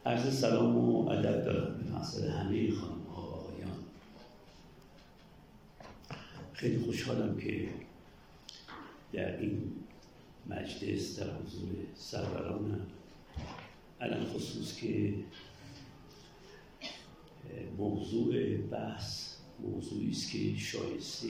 عرض سلام و ادب دارم به محضر همه خانم‌ها و آقایان. خیلی خوشحالم که در این مجلس در حضور سرورانم، علل خصوص که موضوع بحث موضوعی است که شایسته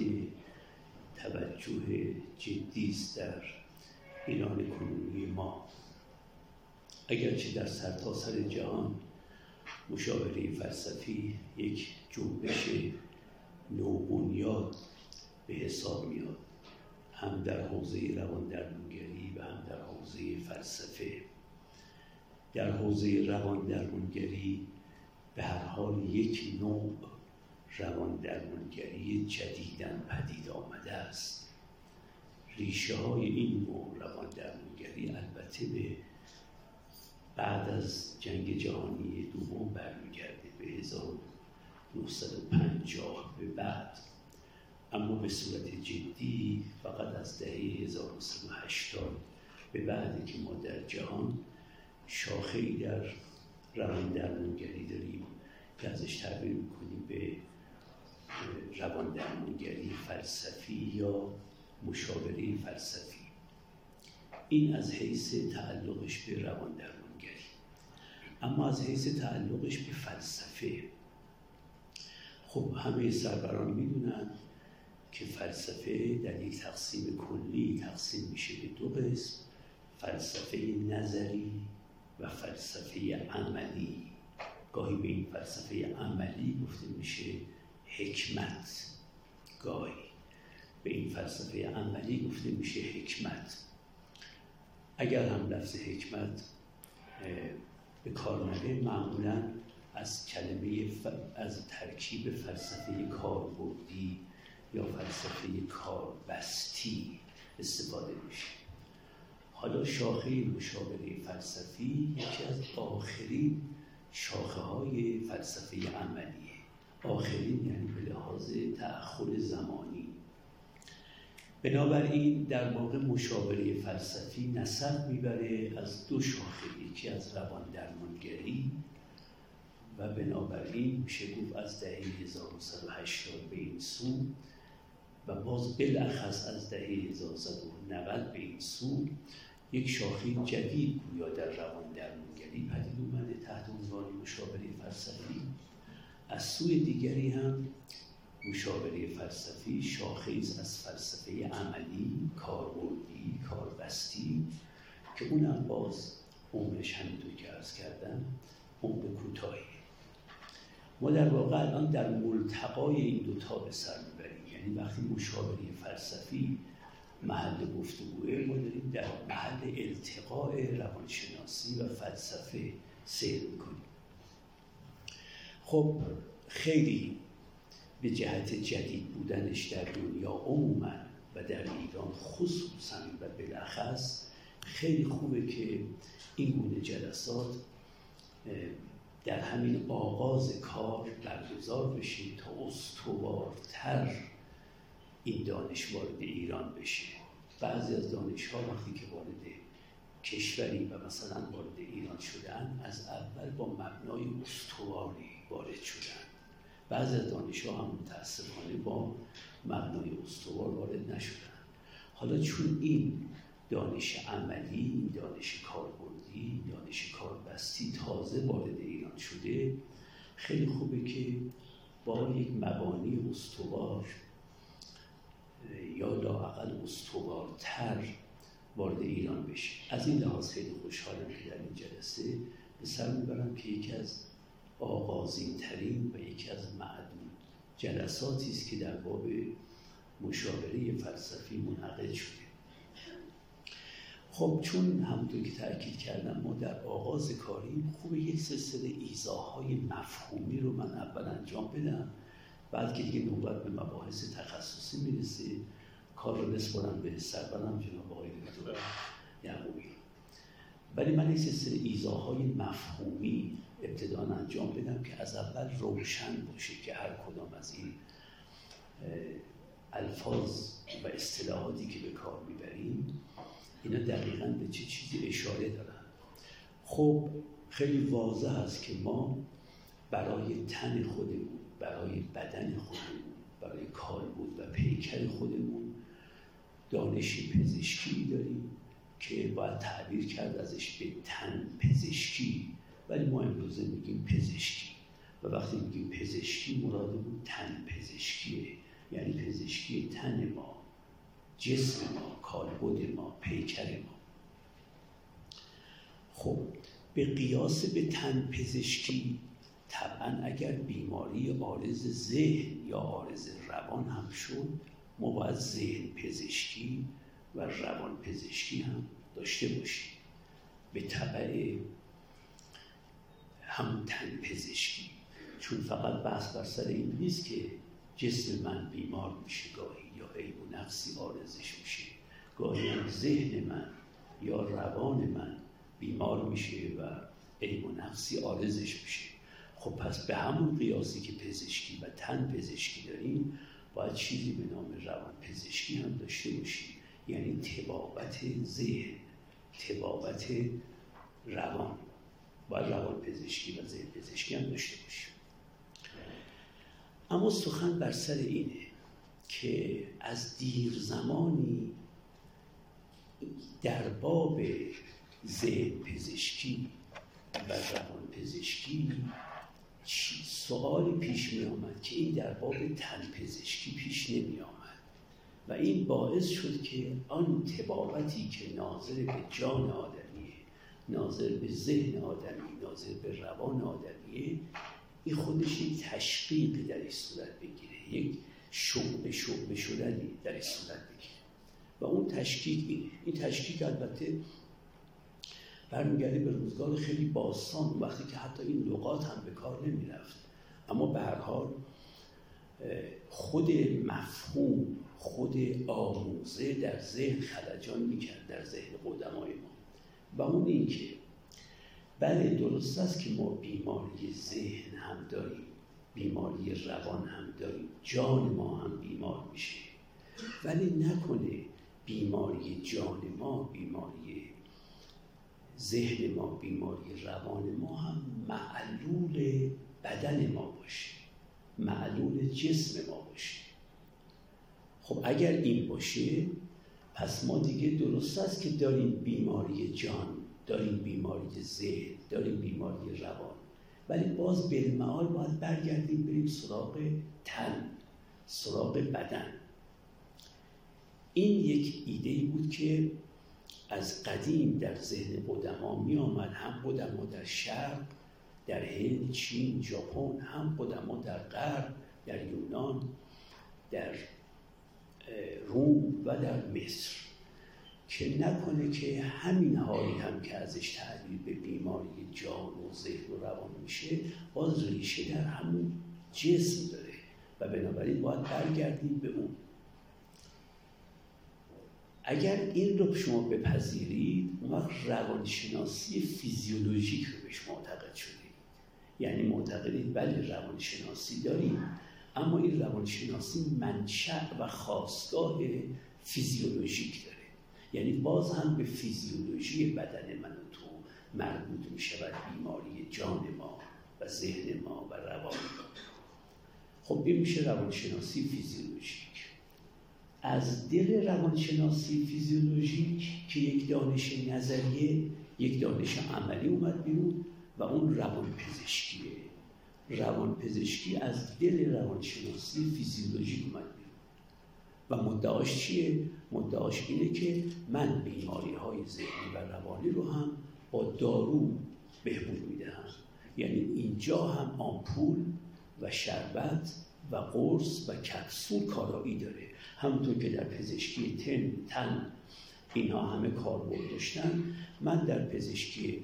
توجه جدی است در ایران کنونی ما. اگرچه در سرتاسر جهان مشاوره فلسفی یک جنبش نوبنیاد به حساب میاد، هم در حوزه رواندرمانگری و هم در حوزه فلسفه. در حوزه رواندرمانگری به هر حال یک نوع رواندرمانگری جدیداً پدید آمده است. ریشه های این نوع رواندرمانگری البته به بعد از جنگ جهانی دوم برمیگرده، به 1950 به بعد، اما به صورت جدی فقط از دهه 1980 به بعد که ما در جهان شاخه‌ای در رواندرمانگری داریم که ازش تعبیر می‌کنیم به رواندرمانگری فلسفی یا مشاوره فلسفی. این از حیث تعلقش به رواندرمانگری. اما از حیث تعلقش به فلسفه، خب همه سروران میدونن که فلسفه در یک تقسیم کلی تقسیم میشه به دو قسم: فلسفه نظری و فلسفه عملی. گاهی به این فلسفه عملی گفته میشه حکمت، گاهی به این فلسفه عملی گفته میشه حکمت. اگر هم لفظ حکمت به کار نره، معمولاً از از ترکیب فلسفه کاربردی یا فلسفه کاربستی استفاده میشه. حالا شاخه مشاوره فلسفی یکی از آخرین شاخه‌های فلسفه عملیه. آخرین یعنی به لحاظ تأخر زمانی. بنابراین در واقع مشاوره فلسفی نسب میبره از دو شاخه، یکی از رواندرمانگری و بنابراین میشه گفت از دهه 1980 به این سو و باز بالاخص از دهه 1990 به این سو یک شاخه جدید گویا در رواندرمانگری پدید اومده تحت عنوان مشاوره فلسفی. از سوی دیگری هم مشاوره فلسفی شاخه‌ای از فلسفه عملی، کاربردی، کاربستی که اونم باز عمرش همینطور که عرض کردم عمر کوتاهی. ما در واقع الان در ملتقای این دوتا به سر میبریم، یعنی وقتی مشاوره فلسفی محل گفتگوه، ما داریم در محل التقاء روانشناسی و فلسفه سیر میکنیم. خب خیلی به جهت جدید بودنش در دنیا عموما و در ایران خصوصا و بالاخص خیلی خوبه که این گونه جلسات در همین آغاز کار برگزار بشه تا استوارتر این دانش وارد ایران بشه. بعضی از دانش‌ها وقتی که وارد کشوری و مثلا وارد ایران شدن، از اول با مبنای استواری وارد شدن. بعضی از دانش‌ها هم متأسفانه با مبنای استوار وارد نشدن. حالا چون این دانش عملی، دانش کاربردی، دانش کاربستی تازه وارد ایران شده، خیلی خوبه که با یک مبانی استوار یا لااقل استوارتر وارد ایران بشه. از این لحاظ خیلی خوشحالم که در این جلسه به سر میبرم که یکی از آغازین ترین و یکی از معدود جلساتی است که در باب مشاوره فلسفی منعقد شده. خب چون همونطور که تأکید کردم ما در آغاز کاریم، خوبه یک سلسله ایضاح‌های مفهومی رو من اول انجام بدم، بعد که دیگه نوبت به مباحث تخصصی میرسه کار رو بسپارم به سرورم جناب آقای دکتر یعقوبی. ولی من یک سلسله ایضاح‌های مفهومی ابتداً انجام بدم که از اول روشن باشه که هر کدام از این الفاظ و اصطلاحاتی که به کار میبریم اینا دقیقاً به چه چیزی اشاره دارن. خب خیلی واضح است که ما برای تن خودمون، برای بدن خودمون، برای کالبد و پیکر خودمون دانش پزشکی داریم که باید تعبیر کرد ازش به تن پزشکی، ولی ما امروزه میگیم پزشکی. و وقتی میگیم پزشکی مرادمون تن پزشکیه، یعنی پزشکی تن ما، جسم ما، کالبد ما، پیکر ما. خب به قیاس به تن پزشکی طبعا اگر بیماری عارض ذهن یا عارض روان هم شد، ما باید ذهن پزشکی و روان پزشکی هم داشته باشیم به تبع همون تن پزشکی. چون فقط بحث بر سر این نیست که جسم من بیمار میشه، گاهی یا عیب و نقصی عارضش میشه، گاهی هم ذهن من یا روان من بیمار میشه و عیب و نقصی عارضش میشه. خب پس به همون قیاسی که پزشکی و تن پزشکی داریم، باید چیزی به نام روان پزشکی هم داشته باشیم، یعنی طبابت ذهن، طبابت روان. باید روان پزشکی و ذهن پزشکی هم داشته باشیم. اما سخن بر سر اینه که از دیر زمانی در باب ذهن پزشکی و روان پزشکی سوالی پیش می آمد که این در باب تن پزشکی پیش نمی آمد و این باعث شد که آن طبابتی که ناظر به جان آدمیه، ناظر به ذهن آدمی، ناظر به روان آدمیه، این خودش یک تشقیق در این صورت بگیره، یک شعبه شدنی در این صورت بگیره. و اون تشکیک این تشکیک البته برمیگرده به روزگار خیلی باستان، وقتی که حتی این لغات هم به کار نمی رفت، اما به هر حال خود مفهوم، خود آموزه در ذهن خلجان میکرد، در ذهن قدمای ما. و اون این که بله درست است که ما بیماری ذهن هم داریم، بیماری روان هم داریم، جان ما هم بیمار میشه، ولی نکنه بیماری جان ما، بیماری ذهن ما، بیماری روان ما هم معلول بدن ما باشه، معلول جسم ما باشه. خب اگر این باشه، پس ما دیگه درست است که داریم بیماری جان، داریم بیماری ذهن، داریم بیماری روان، ولی باز بالمعال باید برگردیم بریم سراغ تن، سراغ بدن. این یک ایده‌ای بود که از قدیم در ذهن قدما می آمد، هم قدما در شرق، در هند، چین، ژاپن، هم قدما در غرب، در یونان، در روم و در مصر، که نکنه که همین حالی هم که ازش تعبیر به بیماری جان و ذهن و روان میشه، باز ریشه در همون جسم داره و بنابراین باید برگردیم به اون. اگر این رو شما بپذیرید، اون وقت روانشناسی فیزیولوژیک رو بهش معتقد شدید. یعنی معتقدید بله روانشناسی داریم، اما این روانشناسی منشأ و خاستگاه فیزیولوژیک داره، یعنی باز هم به فیزیولوژی بدن من و تو مربوط می شود بیماری جان ما و ذهن ما و روان ما. خب این میشه روانشناسی فیزیولوژیک. از دل روانشناسی فیزیولوژیک که یک دانش نظریه، یک دانش عملی اومد بیرون و اون روان پزشکیه. روان پزشکی از دل روانشناسی فیزیولوژیک اومد بیرون و مدعاش چیه؟ مدعاش اینه که من بیماری های ذهنی و روانی رو هم با دارو بهبود میدهم. یعنی اینجا هم آمپول و شربت و قرص و کپسول کارایی داره. همونطور که در پزشکی تن اینها همه کاربرد داشتن، من در پزشکی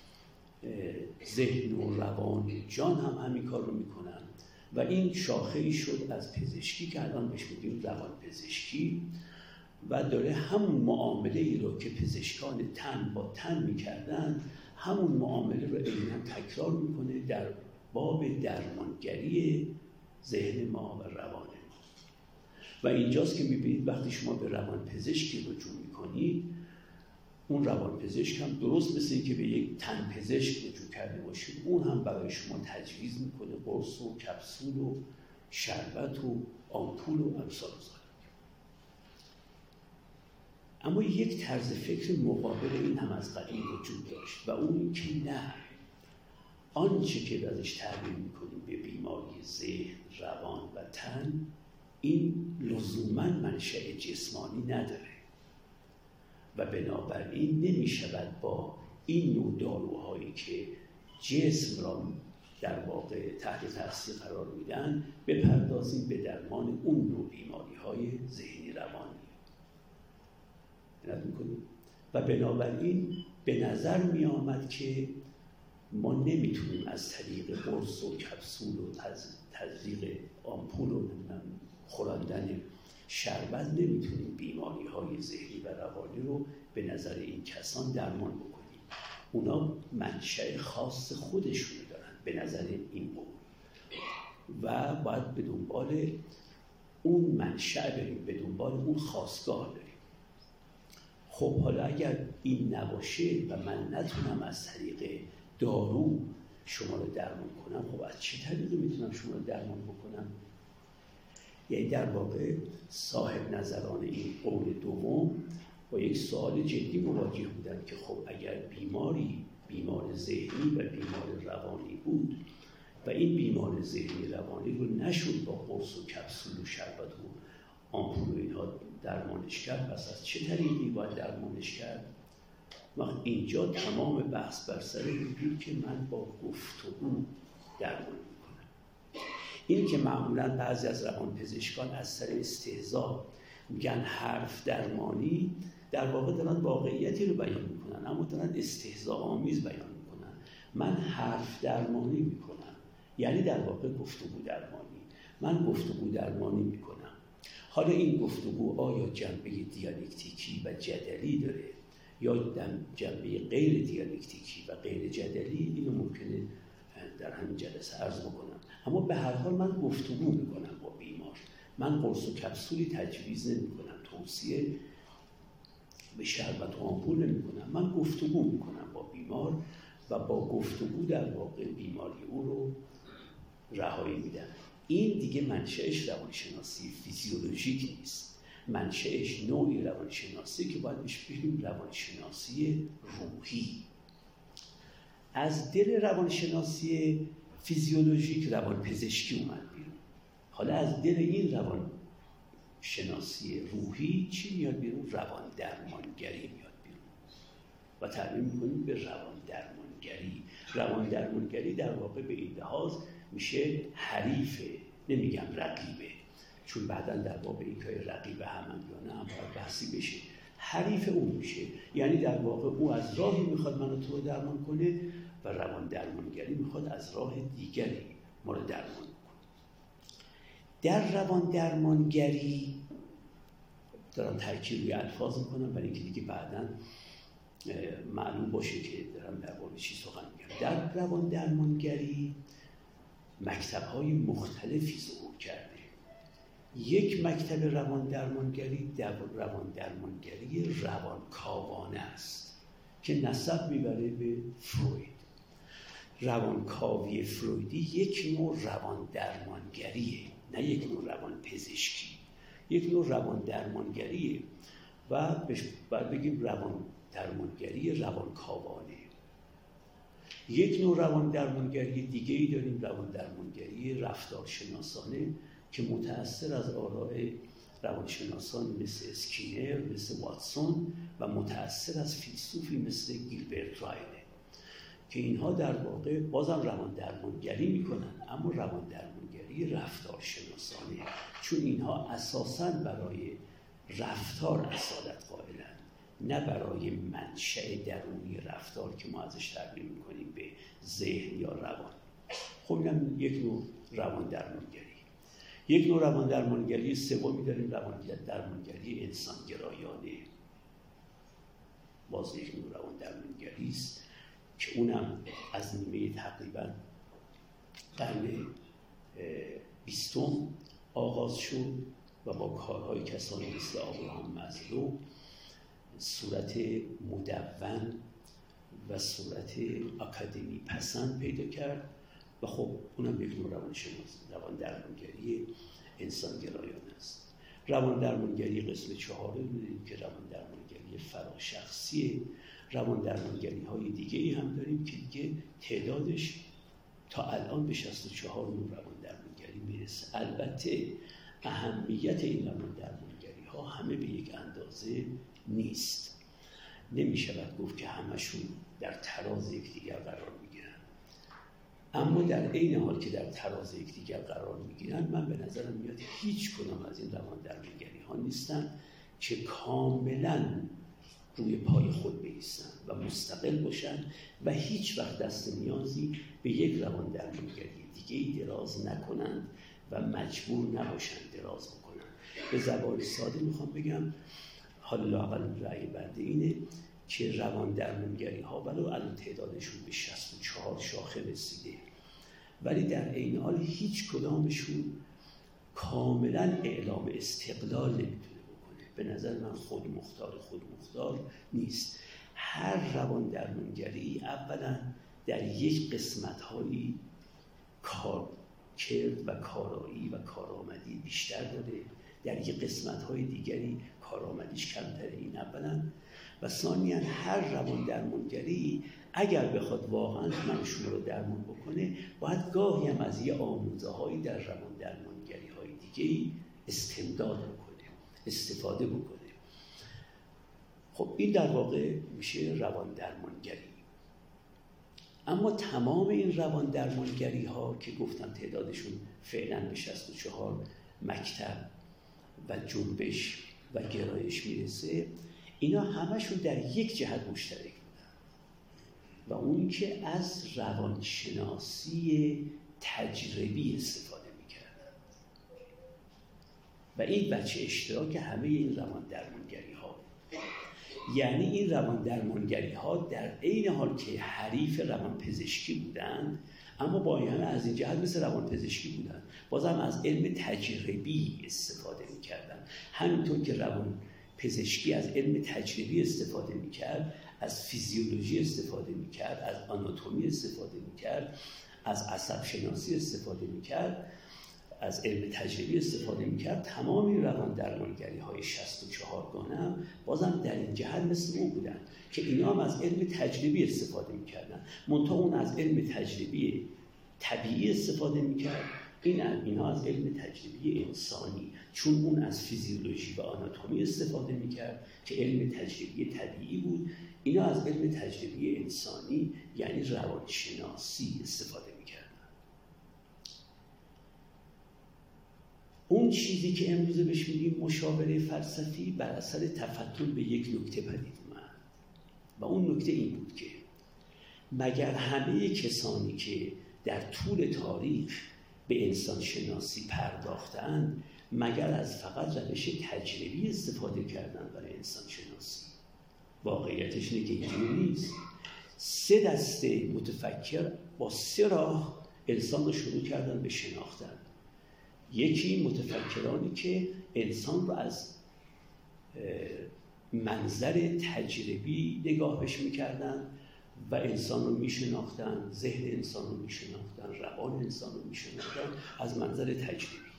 ذهن و روان جان هم همین کار رو میکنم و این شاخه‌ای شد از پزشکی که الان بهش میگیم روان پزشکی و داره همون معامله ای رو که پزشکان تن با تن میکردن، همون معامله رو عیناً تکرار میکنه در باب درمانگری ذهن ما و روان ما. و اینجاست که میبینید وقتی شما به روان پزشکی رجوع میکنید، اون روانپزشک هم درست مثل این که به یک تن پزشک رجوع کرده باشید، اون هم برای شما تجویز میکنه قرص و کپسول و شربت و آمپول و امثال ذالک. اما یک طرز فکر مقابل این هم از قدیم وجود داشت و اون این که نه، آنچه که ازش تعبیر میکنیم به بیماری ذهن، روان و تن، این لزوماً منشأ جسمانی نداره و بنابراین نمیشود با این نوع داروهایی که جسم را در واقع تحت تاثیر قرار میدن بپردازیم به درمان اون نوع بیماری‌های ذهنی روانی. و بنابراین به نظر می آمد که ما نمیتونیم از طریق قرص و کپسول و تزریق آمپول و خوراندن شربت نمیتونیم بیماری‌های ذهنی و روانی رو به نظر این کسان درمان بکنیم. اونا منشأ خاص خودشونو دارن به نظر این قوم و باید به دنبال اون منشأ بریم، به دنبال اون خاستگاه بریم. خب حالا اگر این نباشه و من نتونم از طریق دارو شما رو درمان کنم، خب از چه طریقی میتونم شما رو درمان بکنم؟ یعنی در واقع صاحب نظران این قول دوم با یک سوال جدی مواجه بودن که خب اگر بیمار ذهنی و بیمار روانی بود و این بیمار ذهنی روانی رو نشد با قرص و کپسول و شربت و آمپول و اینها درمانش کرد، پس از چه طریقی باید درمانش کرد؟ وقت اینجا تمام بحث بر سر این بود که من با گفتگو درمان میکنم. این که معمولا بعضی از روانپزشکان از سر استهزا میگن حرف درمانی، در واقع دارن واقعیتی رو بیان میکنن اما دارن استهزا آمیز بیان میکنن. من حرف درمانی میکنم، یعنی در واقع گفتگو درمانی. من گفتگو درمانی میکنم. حالا این گفتگو آیا جنبه دیالکتیکی و جدلی داره یا جنبه غیر دیالکتیکی و غیر جدلی، اینو ممکنه در همین جلسه عرض بکنم. اما به هر حال من گفتگو میکنم با بیمار. من قرص و کپسولی تجویز نمیکنم، توصیه به شربت و آمپول نمیکنم. من گفتگو میکنم با بیمار و با گفتگو در واقع بیماری او رو رهایی میدم. این دیگه منشأش روانشناسی فیزیولوژیک نیست، منشأش نوعی روانشناسی که باید بهش بگیم روانشناسی روحی. از دل روانشناسی فیزیولوژیک روانپزشکی اومد بیرون. حالا از دل این روانشناسی روحی چی میاد بیرون؟ روان درمانگری میاد بیرون و تعبیر می‌کنیم به روان درمانگری. روان درمانگری در واقع به این لحاظ میشه حریفه، نمیگم رقیبه، چون بعداً در واقع این که رقیب همن یا نه هم باید بحثی بشه. حریف اون میشه، یعنی در واقع او از راهی میخواد منو تو رو درمان کنه و روان درمانگری میخواد از راه دیگری ما رو درمان کنه. در روان درمانگری دارم ترکیب روی الفاظ میکنم برای اینکه دیگه بعداً معلوم باشه که دارم در واقع چی سخن میگم. در روان درمانگری مکتب‌های مختلفی ظهور کرده. یک مکتب روان درمانگری روانکاوانه است که نسب میبره به فروید. روانکاوی فرویدی یک نوع روان درمانگریه، نه یک نوع روان پزشکی، یک نوع روان درمانگریه و باید بگیم روان درمانگری روانکاوانه. یک نوع روان درمانگری دیگه ای داریم، روان درمانگری رفتارشناسانه که متأثر از آراء روانشناسان مثل اسکینر، مثل واتسون و متأثر از فیلسوفی مثل گیلبرت رایله که اینها در واقع بازم روان درمانگری میکنن، اما روان درمانگری رفتارشناسانه، چون اینها اساساً برای رفتار اصالت قائلند، نه برای منشأ درونی رفتار که ما ازش تعبیر میکنیم به ذهن یا روان. خب اینم یک نوع روان درمانگری. یک نوع روان درمانگری سومی داریم، روان درمانگری انسانگرایانه. باز یک نوع روان درمانگری است که اونم از نیمه تقریبا قرن 20 آغاز شد و با کارهای کسانی مثل آبراهام مازلو صورت مدون و صورت اکادمی پسند پیدا کرد و خب اونم یک نوع روان درمانگری انسانگرایانه است. روان درمانگری قسم 4 می‌دونید که روان درمانگری فراشخصیه. روان درمانگری های دیگه ای هم داریم که دیگه تعدادش تا الان به 64 نوع روان درمانگری میرسه. البته اهمیت این روان درمانگری ها همه به یک اندازه نیست. نمیشود گفت که همشون در تراز یکدیگر قرار میگیرن، اما در عین حال که در تراز یکدیگر قرار میگیرن، من به نظرم میاد هیچ کدام از این روان درمانگری ها نیستن که کاملا روی پای خود بایستن و مستقل باشن و هیچ وقت دست نیازی به یک روان درمانگری دیگه دراز نکنند و مجبور نباشن دراز بکنن. به زبان ساده میخوام بگم، حالا لااقل رأی بنده اینه که روان درمانگری ها ولو الان تعدادشون به 64 شاخه رسیده، ولی در عین حال هیچ کدامشون کاملا اعلام استقلال نمیتونه بکنه. به نظر من خودمختار نیست. هر روان درمانگری اولا در یک قسمت‌هایی کارکرد و کارایی و کارآمدی بیشتر داره، در یک قسمت‌های دیگری کارآمدیش کمتره. این اولا. و ثانیاً هر روان درمانگری اگر بخواد واقعاً من شما رو درمان بکنه، باید گاهی هم از یه آموزه‌هایی در روان درمانگری‌های دیگه‌ای استمداد بکنه، استفاده بکنه. خب این در واقع میشه روان درمانگری. اما تمام این روان درمانگری ها که گفتم تعدادشون فعلا به 64 مکتب و جنبش و گرایش میرسه، اینا همشون در یک جهت مشترک بودن و اون که از روانشناسی تجربی استفاده میکردن و این بچه اشتراک همه این روان درمانگری ها. یعنی این روان درمانگری ها در عین حال که حریف روان پزشکی بودند، اما با این همه از این جهت مثل روان پزشکی بودند، بازم از علم تجربی استفاده میکردن. همینطور که روان پزشکی از علم تجربی استفاده میکرد، از فیزیولوژی استفاده میکرد، از آناتومی استفاده میکرد، از عصب شناسی استفاده میکرد، از علم تجربی استفاده میکرد، تمام این روان درمانگری های 64 گانه هم بازم در این جهت مثل اون بودن که اینا هم از علم تجربی استفاده میکردن، منتها اون از علم تجربی طبیعی استفاده میکرد، اینا از علم تجربی انسانی، چون اون از فیزیولوژی و آناتومی استفاده میکرد که علم تجربی طبیعی بود، اینا از علم تجربی انسانی یعنی روانشناسی استفاده میکردن. اون چیزی که امروزه بهش میگیم مشاوره فلسفی بر اثر تفتن به یک نکته پدید اومد و اون نکته این بود که مگر همه کسانی که در طول تاریخ به انسان شناسی پرداختند، مگر از فقط روش تجربی استفاده کردن برای انسان شناسی؟ واقعیتش اینه که اینجوری نیست. 3 دسته متفکر با 3 راه انسان رو شروع کردن به شناختن. یکی متفکرانی که انسان رو از منظر تجربی نگاه بهش میکردن و انسان رو میشناختن، ذهن انسان رو میشناختن، روان انسان رو میشناختن از منظر تجربی.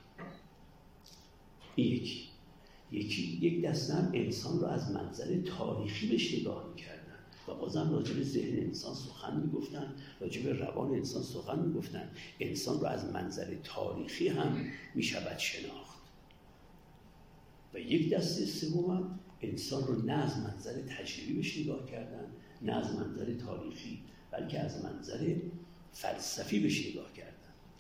یک دسته هم انسان رو از منظر تاریخی بهش نگاه میکردن و بازم راجع به ذهن انسان سخن میگفتن، راجع به روان انسان سخن میگفتن. انسان رو از منظر تاریخی هم میشود شناخت. و یک دسته سوم هم انسان رو نه از منظر تجربی بهش نگاه کردن، نه از منظر تاریخی، بلکه از منظر فلسفی بهش نگاه کردن.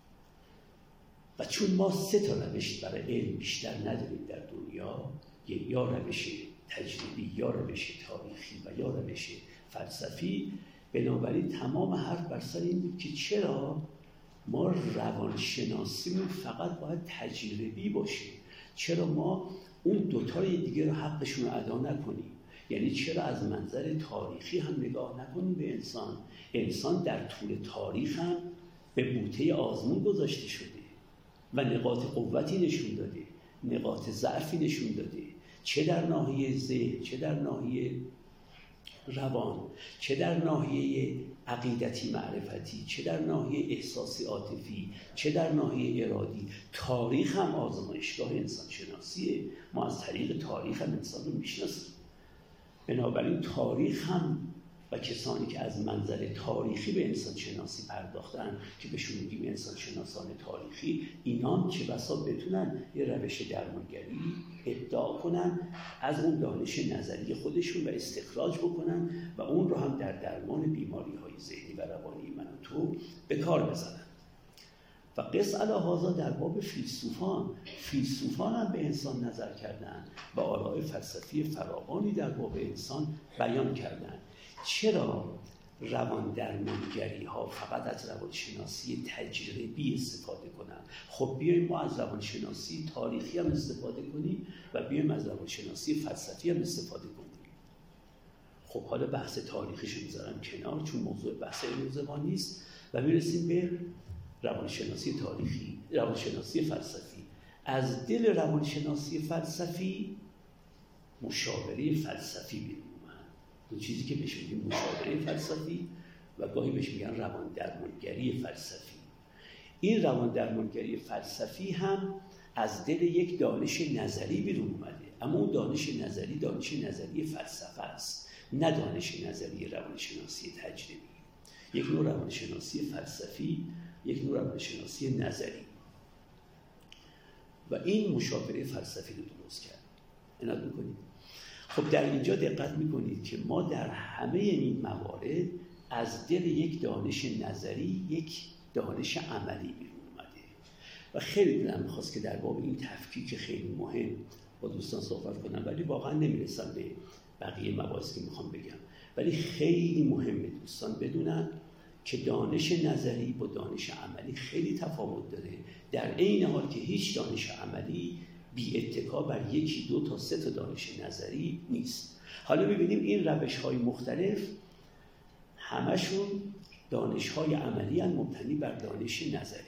و چون ما 3 تا روش برای علم بیشتر نداریم در دنیا، یا روش تجربی، یا روش تاریخی و یا روش فلسفی، بنابراین تمام حرف بر سر این بود که چرا ما روانشناسیمون فقط باید تجربی باشه، چرا ما اون 2 تای دیگه رو حقشون رو ادا نکنیم. یعنی چرا از منظر تاریخی هم نگاه نکنیم به انسان؟ انسان در طول تاریخ هم به بوته آزمون گذاشته شده و نقاط قوتی نشون داده، نقاط ضعفی نشون داده. چه در ناحیه ذهن، چه در ناحیه روان، چه در ناحیه عقیدتی معرفتی، چه در ناحیه احساسی عاطفی، چه در ناحیه ارادی. تاریخ هم آزمایشگاه انسان شناسیه. ما از طریق تاریخ هم انسان رو میشناسیم. بنابراین تاریخ هم و کسانی که از منظر تاریخی به انسان شناسی پرداختن که بهشون میگیم انسان شناسان تاریخی، اینان که بسا بتونن یه روش درمانگری ابداع کنن از اون دانش نظری خودشون و استخراج بکنن و اون رو هم در درمان بیماری‌های ذهنی و روانی من و تو به کار بزنن. و قص علی هذا در باب فیلسوفان هم به انسان نظر کردن و آراء فلسفی فراوانی در باب انسان بیان کردن. چرا روان درمانگری ها فقط از روانشناسی تجربی استفاده کنن؟ خب بیایم ما از روانشناسی تاریخی هم استفاده کنیم و بیایم از روانشناسی فلسفی هم استفاده کنیم. خب حالا بحث تاریخیش رو میذارم کنار چون موضوع بحث امروز ما نیست و میرسیم به روانشناسی تاریخی، روانشناسی فلسفی. از دل روانشناسی فلسفی مشاوره فلسفی بیرون اومد. اون چیزی که بهش میگیم مشاوره فلسفی و گاهی بهش میگن روان درمانگری فلسفی. این روان درمانگری فلسفی هم از دل یک دانش نظری بیرون اومده، اما اون دانش نظری فلسفه است، نه دانش نظری روانشناسی تجربی. یک نوع روانشناسی فلسفی، یک نوع روانشناسی نظری و این مشاوره فلسفی رو درست کرد. عنایت میکنید. خب در اینجا دقت میکنید که ما در همه این موارد از دل یک دانش نظری یک دانش عملی بیرون اومده و خیلی دلم میخواست که در باب این تفکیک خیلی مهم با دوستان صحبت کنم، ولی واقعا نمیرسم به بقیه مباحثی که میخوام بگم. ولی خیلی مهمه دوستان بدونن که دانش نظری با دانش عملی خیلی تفاوت داره، در عین حال که هیچ دانش عملی بی اتکا بر یکی، دو تا سه تا دانش نظری نیست. حالا ببینیم این روش‌های مختلف همشون دانش‌های عملی هستند مبتنی بر دانش نظری.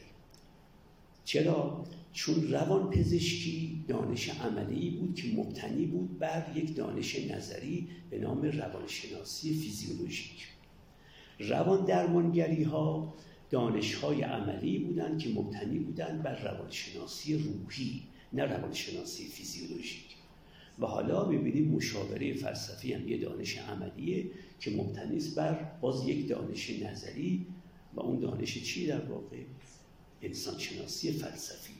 چرا؟ چون روان پزشکی دانش عملی بود که مبتنی بود بر یک دانش نظری به نام روانشناسی فیزیولوژیک. روان درمانگری ها دانش های عملی بودند که مبتنی بودند بر روانشناسی روحی، نه روانشناسی فیزیولوژیک. و حالا می‌بینیم مشاوره فلسفی هم یه دانش عملیه که مبتنی است بر باز یک دانش نظری و اون دانش چی در واقع؟ انسان شناسی فلسفی.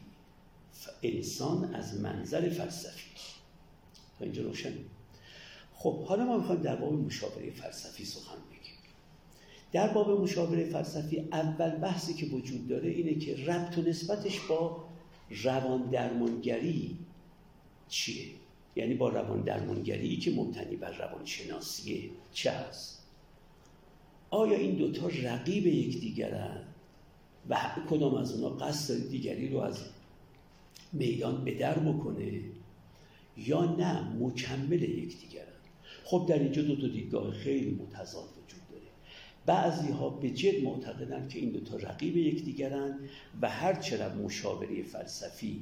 انسان از منظر فلسفی. تا اینجا روشن؟ خب حالا ما می‌خوایم در باب مشاوره فلسفی سخن بگیم. در باب مشاوره فلسفی اول بحثی که وجود داره اینه که ربط و نسبتش با روان درمانگری چیه؟ یعنی با روان درمانگری که مبتنی بر روانشناسیه چه هست؟ آیا این دوتا رقیب یکدیگرن و هر کدام از اونا قصد دیگری رو از میدان به در بکنه یا نه مکمل یکدیگرن؟ خب در اینجا دو تا دیدگاه خیلی متضاد وجود داره. بعضی ها به جد معتقدن که این دوتا رقیب یکدیگرن و هر چقدر مشاوره فلسفی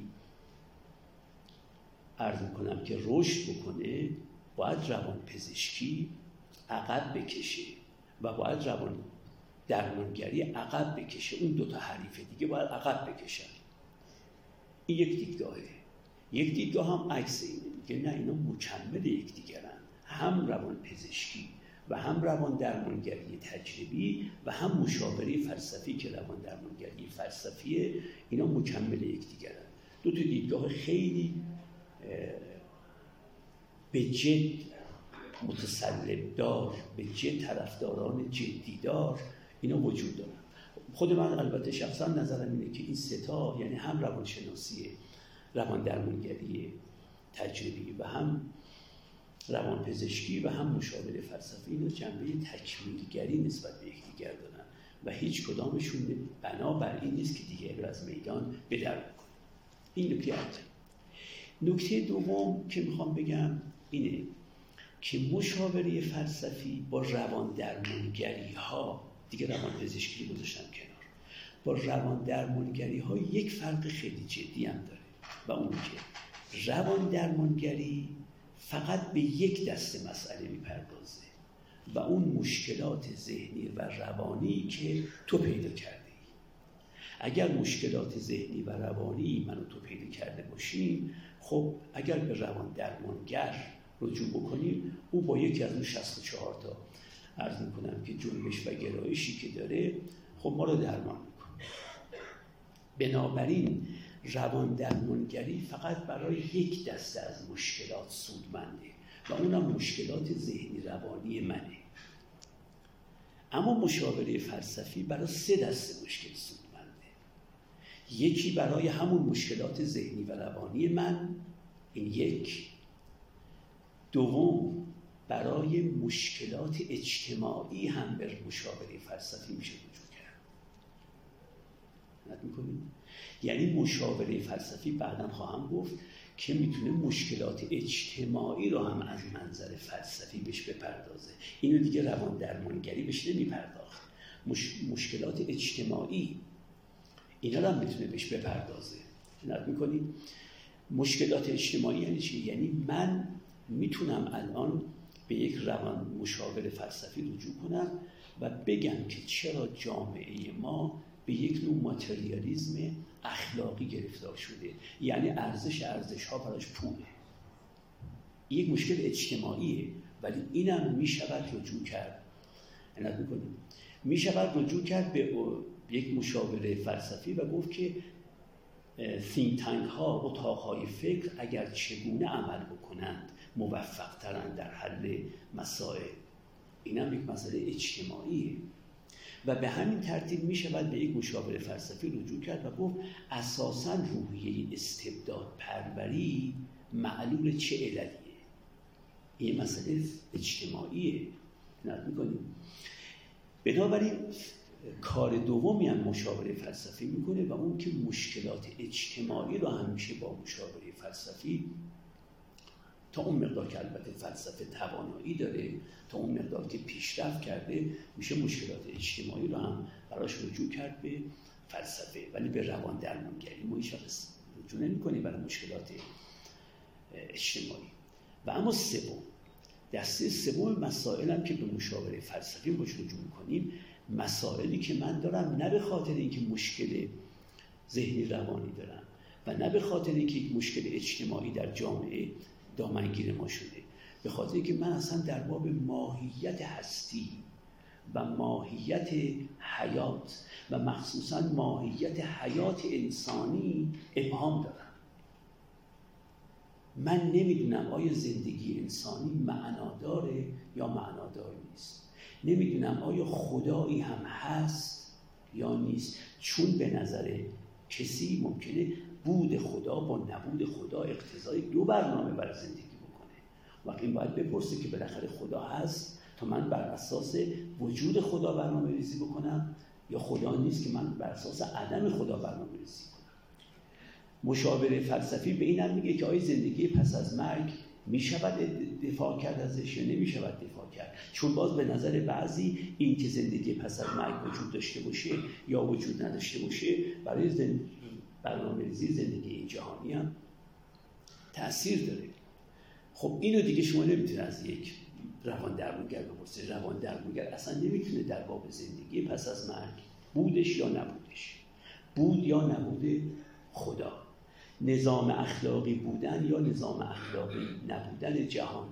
عرض میکنم که رشد بکنه باید روان پزشکی عقب بکشه و باید روان درمانگری عقب بکشه. اون دوتا حریف دیگه باید عقب بکشن. این یک دیدگاهه. یک دیدگاه هم عکس اینه، میگه نه اینا مکمل یکدیگرن، هم روان پزشکی و هم روان درمانگری تجربی و هم مشاوره فلسفی که روان درمانگری فلسفیه، اینا مکمل یکدیگرن. دو تا دیدگاه خیلی به جد متسلب دار، به جد طرفداران جدی دار اینا وجود دارن. خود من البته شخصا نظرم اینه که این ستا یعنی هم روانشناسی روان درمانگری تجربی و هم روان پزشکی و هم مشاوره فلسفی اینا جنبه تکمیلگری نسبت به یکدیگر دارن و هیچ کدامشون بنابر این نیست که دیگه از میدان به در بکنه. این نکته اولی. نکته دوم که میخوام بگم اینه که مشاوره فلسفی با روان درمانگری ها، دیگه روان پزشکی رو گذاشتم کنار، با روان درمانگری ها یک فرق خیلی جدی هم داره و اون که روان درمانگری فقط به یک دسته مسئله میپردازه و اون مشکلات ذهنی و روانی که تو پیدا کرده ای. اگر مشکلات ذهنی و روانی من و تو پیدا کرده باشیم، خب اگر به روان درمانگر رجوع بکنیم، او با یکی از اون 64 تا عرض میکنم که جنبش و گرایشی که داره، خب ما رو درمان میکنه. بنابراین روان درمانگری فقط برای یک دسته از مشکلات سودمنده و اونم مشکلات ذهنی روانی منه. اما مشاوره فلسفی برای 3 دسته مشکل سودمنده. یکی برای همون مشکلات ذهنی و روانی من، این یک. دوم برای مشکلات اجتماعی هم به مشاوره فلسفی میشه رجوع کرد. نت میکنید؟ یعنی مشاوره فلسفی بعداً خواهم گفت که میتونه مشکلات اجتماعی رو هم از منظر فلسفی بهش بپردازه. اینو دیگه روان درمانگری بهش نمیپرداخت. مشکلات اجتماعی اینا رو هم میتونه بهش بپردازه. نت میکنید؟ مشکلات اجتماعی یعنی چی؟ یعنی من میتونم الان به یک روان مشاور فلسفی رجوع کنم و بگم که چرا جامعه ما به یک نوع ماتریالیسم اخلاقی گرفتار شده، یعنی ارزش‌ها براش پوله. یک مشکل اجتماعیه، ولی اینم میشود رجوع کرد. عنایت میکنیم میشود رجوع کرد به یک مشاور فلسفی و گفت که think tank ها، اتاقهای فکر اگر چگونه عمل بکنند موفق ترند در حل مسائل. اینم یک مسئله اجتماعیه و به همین ترتیب می شود به یک مشاور فلسفی رجوع کرد و گفت اساساً روحیه استبداد پروری معلول چه عللیه. این مسئله اجتماعیه. نقد می‌کنیم. بنابراین کار دومی هم مشاوره فلسفی میکنه و اون که مشکلات اجتماعی رو همیشه با مشاوره فلسفی تا اون مقدار که البته فلسفه توانایی داره، تا اون مقدار که پیشرفت کرده، میشه مشکلات اجتماعی رو هم براش رجوع کرد به فلسفه. ولی به روان درمانگری ما هیچ وقت رجوع نمی‌کنیم برای مشکلات اجتماعی. و اما دسته سوم مسائل هم که به مشاوره فلسفی باش رجوع می‌کنیم، مسائلی که من دارم نه به خاطر اینکه مشکل ذهنی روانی دارم و نه به خاطر اینکه یک مشکل اجتماعی در جامعه دامنگیر ما شده، به خاطر اینکه من اصلا در باب ماهیت هستی و ماهیت حیات و مخصوصا ماهیت حیات انسانی ابهام دارم. من نمیدونم آیا زندگی انسانی معناداره یا معنادار نیست. نمیدونم آیا خدایی هم هست یا نیست، چون به نظر کسی ممکنه بود خدا با نبود خدا اقتضای 2 برنامه برای زندگی بکنه. وقت این باید بپرسه که بالاخره خدا هست تا من بر اساس وجود خدا برنامه ریزی بکنم، یا خدا نیست که من بر اساس عدم خدا برنامه ریزی کنم. مشاوره فلسفی به این هم میگه که آیا زندگی پس از مرگ میشود دفاع کرد ازش یا نمیشود دفاع کرد، چون باز به نظر بعضی این که زندگی پس از مرگ وجود داشته باشه یا وجود نداشته باشه برای برنامه‌ریزی زندگی این جهانی هم تأثیر داره. خب اینو دیگه شما نمیتونه از یک روان درمانگر بپرسید. روان درمانگر اصلا نمیتونه در باب زندگی پس از مرگ، بودش یا نبودش، بود یا نبود خدا، نظام اخلاقی بودن یا نظام اخلاقی نبودن جهان،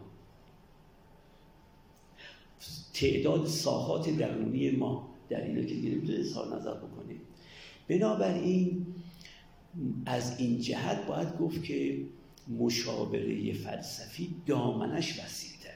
تعداد ساحات درونی ما در اینا که دیگه نمیتونه اظهار نظر بکنه. بنابراین از این جهت باید گفت که مشاوره فلسفی دامنش وسیع‌تره.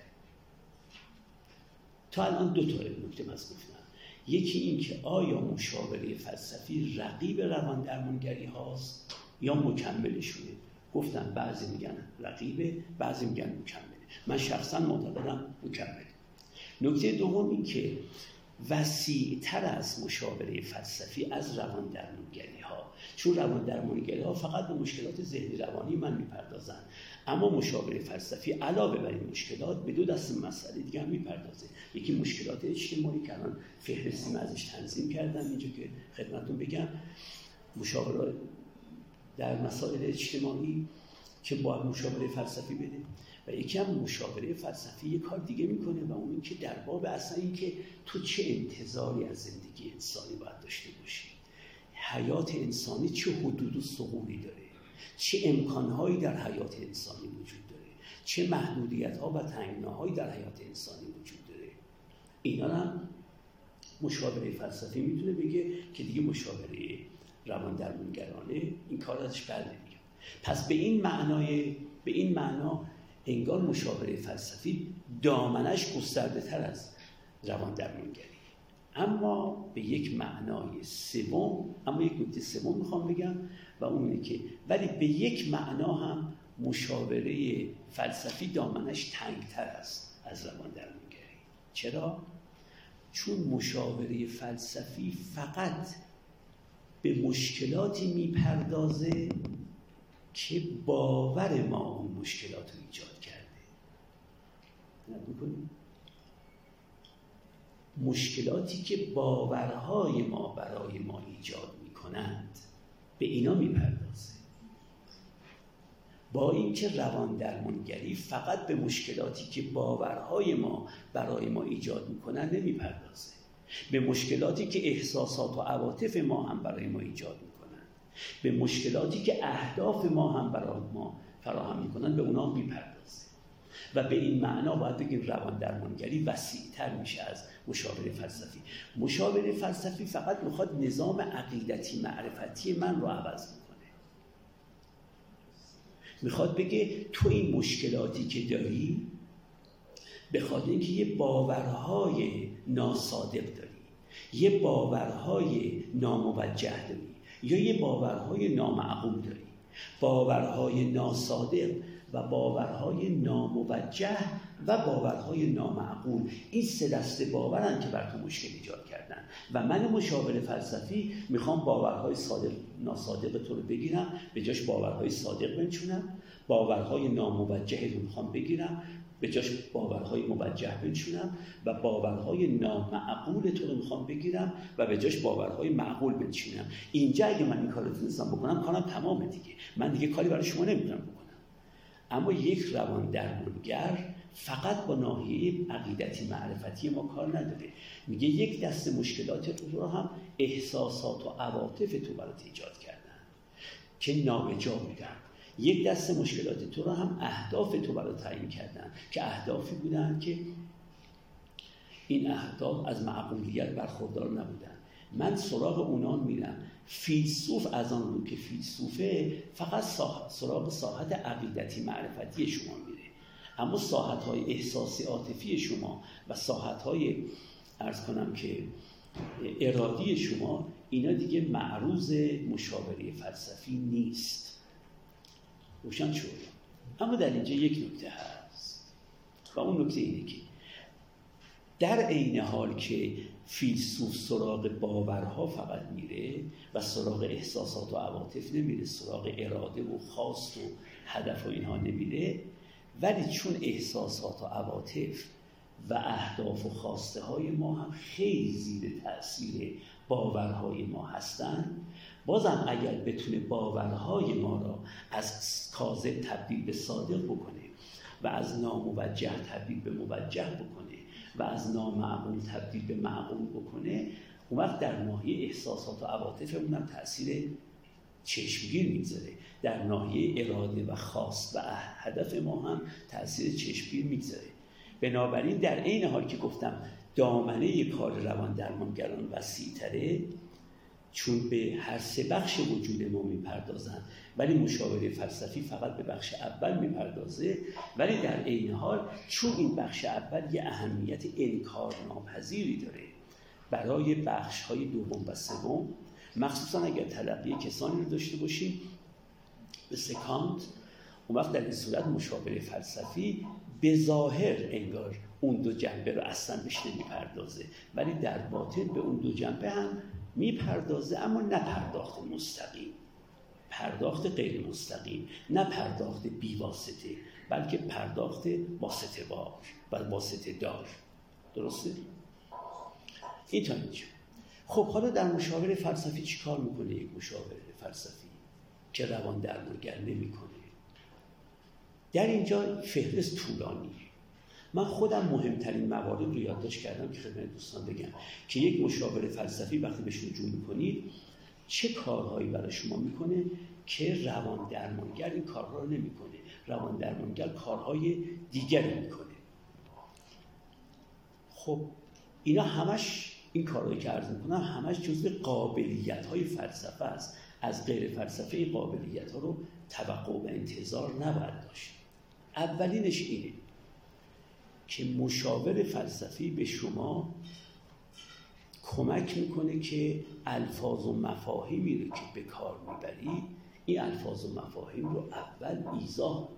تا الان 2 تا نکته من گفتم. یکی این که آیا مشاوره فلسفی رقیب روان درمانگری هاست یا مکملشونه. گفتم بعضی میگن رقیبه، بعضی میگن مکمله. من شخصا معتقدم مکمله. نکته دوم این که وسیع‌تر از مشاوره فلسفی از روان درمانگری ها، چون روان درمانگری ها فقط به مشکلات ذهنی روانی من میپردازن، اما مشاوره فلسفی علاوه بر این مشکلات به 2 دسته مسئله دیگه هم میپردازه. یکی مشکلات اجتماعی که الان فهرستی من ازش تنظیم کردم اینجا که خدمتتون بگم، مشاوره در مسائل اجتماعی که باید مشاوره فلسفی بده. و یکی هم مشاوره فلسفی یک کار دیگه میکنه و اون این که در باب اصلا این که تو چه انتظاری از زندگی انسانی باید داشته باشی، حیات انسانی چه حدود و ثغوری داره، چه امکانهایی در حیات انسانی وجود داره، چه محدودیت‌ها و تنگناهایی در حیات انسانی وجود داره. اینا هم مشاوره فلسفی میتونه بگه که دیگه مشاوره روان درمانگرانه این کار ازش بر نمیاد. پس به این معنا انگار مشاوره فلسفی دامنش گسترده تر از روان درمانگری. اما به یک معنای سوم، یک نکته سوم میخوام بگم و اون اینه که ولی به یک معنا هم مشاوره فلسفی دامنش تنگتر است از روان درمانگری. چرا؟ چون مشاوره فلسفی فقط به مشکلاتی میپردازه که باور ما اون مشکلات رو ایجاد کرده. نمی‌کنیم؟ مشکلاتی که باورهای ما برای ما ایجاد میکنند به اینا میپردازه. با اینکه روان درمانگری فقط به مشکلاتی که باورهای ما برای ما ایجاد میکنند نمیپردازه، به مشکلاتی که احساسات و عواطف ما هم برای ما ایجاد میکنند، به مشکلاتی که اهداف ما هم برای ما فراهم میکنند به اونا میپردازه. و به این معنا باید بگیم روان درمانگری وسیع‌تر میشه از مشاوره فلسفی. مشاوره فلسفی فقط میخواد نظام عقیدتی معرفتی من رو عوض میکنه. میخواد بگه تو این مشکلاتی که داری به خاطر اینکه یه باورهای ناصادق داری، یه باورهای ناموجه داری یا یه باورهای نامعقول داری. باورهای ناصادق و باورهای ناموجه و باورهای نامعقول، این سه دسته باورن که بر تو مشکل ایجاد کردن و من مشاور فلسفی میخوام باورهای ناصادق تو رو بگیرم، به جاش باورهای صادق بنشونم، باورهای ناموجه رو میخوام بگیرم، به جاش باورهای موجه بنشونم و باورهای نامعقول تو رو میخوام بگیرم و به جاش باورهای معقول بنشونم. اینجا اگه من این کار رو تونستم بکنم کارم تمامه دیگه، من دیگه کاری برای شما نمیتونم بکنم. اما یک روان درمانگر فقط با ناحیه عقیدتی معرفتی ما کار نداره. میگه یک دسته مشکلات رو هم احساسات و عواطف تو برات ایجاد کردن که نابجا بودن. یک دسته مشکلات تو رو هم اهداف تو برات تعیین کردن که اهدافی بودن که این اهداف از معقولیت برخوردار نبودن. من سراغ اونان میرم. فیلسوف از آن رو که فیلسوفه فقط سراغ ساحت عقیدتی معرفتی شما میره، اما ساحت‌های احساسی عاطفی شما و ساحت‌های عرض کنم که ارادی شما، اینا دیگه معروض مشاوره فلسفی نیست. روشن شد. اما در اینجا یک نکته هست و اون نکته اینه که در عین حال که فیلسوف سراغ باورها فقط میره و سراغ احساسات و عواطف نمیره، سراغ اراده و خواست و هدف و اینها نمیره، ولی چون احساسات و عواطف و اهداف و خواسته های ما هم خیلی زیر تأثیر باورهای ما هستن، بازم اگر بتونه باورهای ما را از کاذب تبدیل به صادق بکنه و از ناموجه تبدیل به موجه بکنه و از نامعقول تبدیل به معقول بکنه، اون وقت در ناحیه احساسات و عواطفمون هم تأثیر چشمگیر میگذاره، در ناحیه اراده و خواست و هدف ما هم تأثیر چشمگیر میگذاره. بنابراین در عین حال که گفتم دامنه کار روان درمانگران وسیع‌تره، چون به هر سه بخش وجود ما میپردازن، ولی مشاوره فلسفی فقط به بخش اول میپردازه، ولی در عین حال چون این بخش اول یه اهمیت انکارناپذیری داره برای بخش‌های دوم و سوم، مخصوصا اگر تلقی کسانی رو داشته باشیم به سکانت، اون وقت در این صورت مشاوره فلسفی به ظاهر انگار اون دو جنبه رو اصلا بهش نمیپردازه، ولی در باطن به اون دو جنبه هم میپردازه، اما نه پرداخت مستقیم، پرداخت غیر مستقیم، نه پرداخت بیواسطه، بلکه پرداخت واسطه وار و واسطه دار. درسته؟ این تا اینجا. خب حالا در مشاوره فلسفی چی کار میکنه یک مشاور فلسفی که روان درمانگر نمیکنه؟ در اینجا فهرست طولانیه. من خودم مهمترین موارد رو یادداشت کردم که خدمت دوستان بگم که یک مشاور فلسفی وقتی بهش رجوع میکنید چه کارهایی برای شما میکنه که روان درمانگر این کارها رو نمیکنه. روان درمانگر کارهای دیگری میکنه. خب اینا همش، این کارهایی که عرض میکنم همش جزء قابلیت‌های فلسفه است. از غیر فلسفه قابلیت‌ها رو توقع و انتظار نباید داشت. اولینش اینه که مشاور فلسفی به شما کمک میکنه که الفاظ و مفاهیمی رو که به کار میبرید این الفاظ و مفاهیم رو اول ایضاح کنید.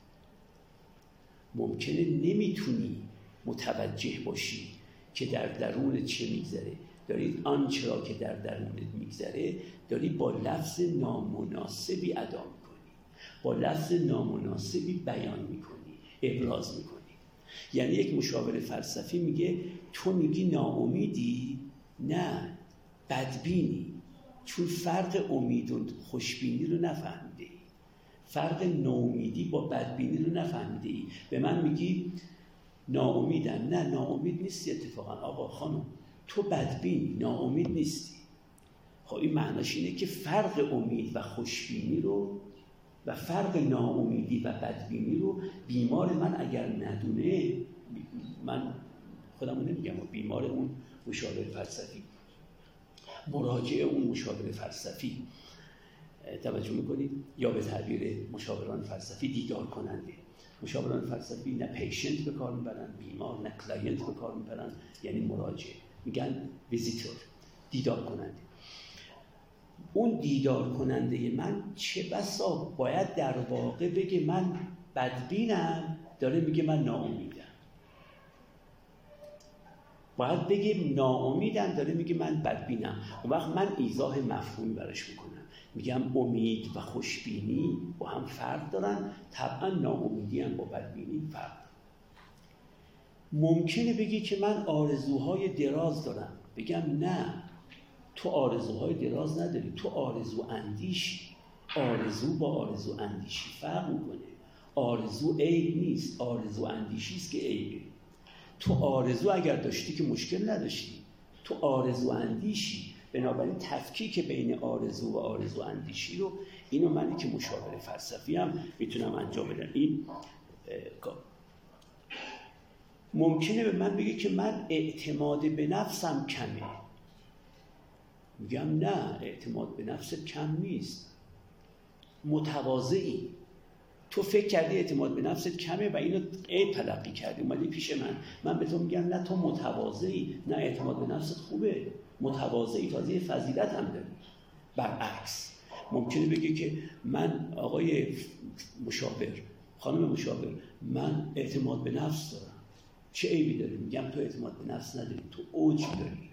ممکنه نمیتونی متوجه باشی که در درون چه میگذره. دارید آنچه را که در درونت میگذره داری با لفظ نامناسبی ادا میکنی، با لفظ نامناسبی بیان میکنی، ابراز میکنی. یعنی یک مشاور فلسفی میگه تو میگی ناامیدی؟ نه، بدبینی. چون فرق امید و خوشبینی رو نفهمیده ای، فرق ناامیدی با بدبینی رو نفهمیده ای. به من میگی ناامیدم. نه، ناامید نیستی. اتفاقا آقا خانم تو بدبینی، ناامید نیستی. خب این معناش اینه که فرق امید و خوشبینی رو و فرق ناامیدی و بدبینی رو بیمار من اگر ندونه، من خودمو نمیگم، بیمار اون مشاور فلسفی، مراجع اون مشاور فلسفی، توجه میکنید؟ یا به تعبیر مشاوران فلسفی دیدار کننده. مشاوران فلسفی نه پیشنت به کار میبرن، بیمار، نه کلاینت به کار میبرن، یعنی مراجع، میگن ویزیتور، دیدار کننده. اون دیدار کننده من چه بسا باید در واقع بگه من بدبینم، داره میگه من ناامیدم. باید بگه ناامیدم، داره میگه من بدبینم. اون وقت من ایضاح مفهومی براش میکنم، میگم امید و خوشبینی با هم فرق دارن، طبعا ناامیدی هم با بدبینی فرق دارن. ممکنه بگی که من آرزوهای دراز دارم، بگم نه، تو آرزوهای دراز نداری، تو آرزو اندیشی. آرزو با آرزو اندیشی فرق میکنه. آرزو عیب نیست، آرزو اندیشی است که عیبه. تو آرزو اگر داشتی که مشکل نداشتی، تو آرزو اندیشی. بنابراین تفکیک بین آرزو و آرزو اندیشی رو، اینو منی که مشاور فلسفی هم میتونم انجام بدم. این ممکنه به من بگه که من اعتماد به نفسم کمه، میگم نه، اعتماد به نفست کم نیست، متواضعی. تو فکر کردی اعتماد به نفست کمه و اینو عیب تلقی کردی، اومدی پیش من به تو میگم نه، تو متواضعی، نه اعتماد به نفست خوبه، متواضعی، تازه فضیلت هم داری. برعکس ممکنه بگه که من آقای مشاور، خانم مشاور، من اعتماد به نفس دارم. چه عیبی داری؟ میگم تو اعتماد به نفس نداری، تو اوج داری،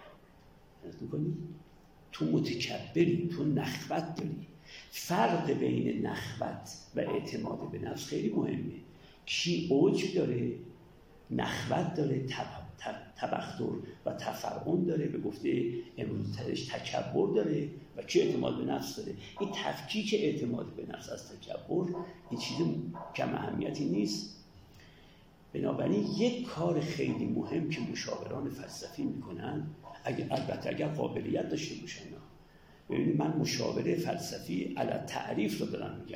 میکنی؟ تو متکبری، تو نخوت داری. فرق بین نخوت و اعتماد به نفس خیلی مهمه. کی اوج داره، نخوت داره، تبختر و تفرعون داره، به گفته امروز تکبر داره، و کی اعتماد به نفس داره. این تفکیک اعتماد به نفس از تکبر این چیز کم اهمیتی نیست. بنابراین یک کار خیلی مهم که مشاوران فلسفی میکنن، البته اگر قابلیت داشته باشن. ببینید من مشاور فلسفی علی تعریف رو دارم میگم.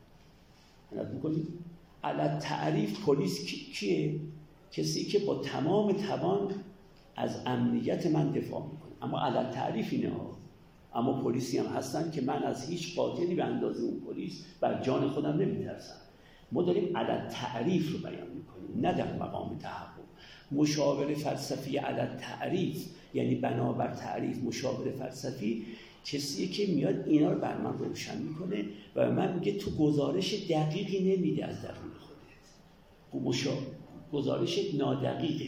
ما میگیم علی تعریف پلیس کیه؟ کسی که با تمام توان از امنیت من دفاع میکنه. اما علی تعریف اینه ها. اما پلیسی هم هستن که من از هیچ قاتلی به اندازه اون پلیس بر جان خودم نمیترسم. ما داریم علی تعریف رو بیان میکنیم، نه در مقام تحقق. مشاور فلسفی علی تعریف یعنی بنابر تعریف. مشاور فلسفی کسیه که میاد اینا رو بر من روشن میکنه و به من میگه تو گزارش دقیقی نمیده از درون خودت، گزارش نادقیقه.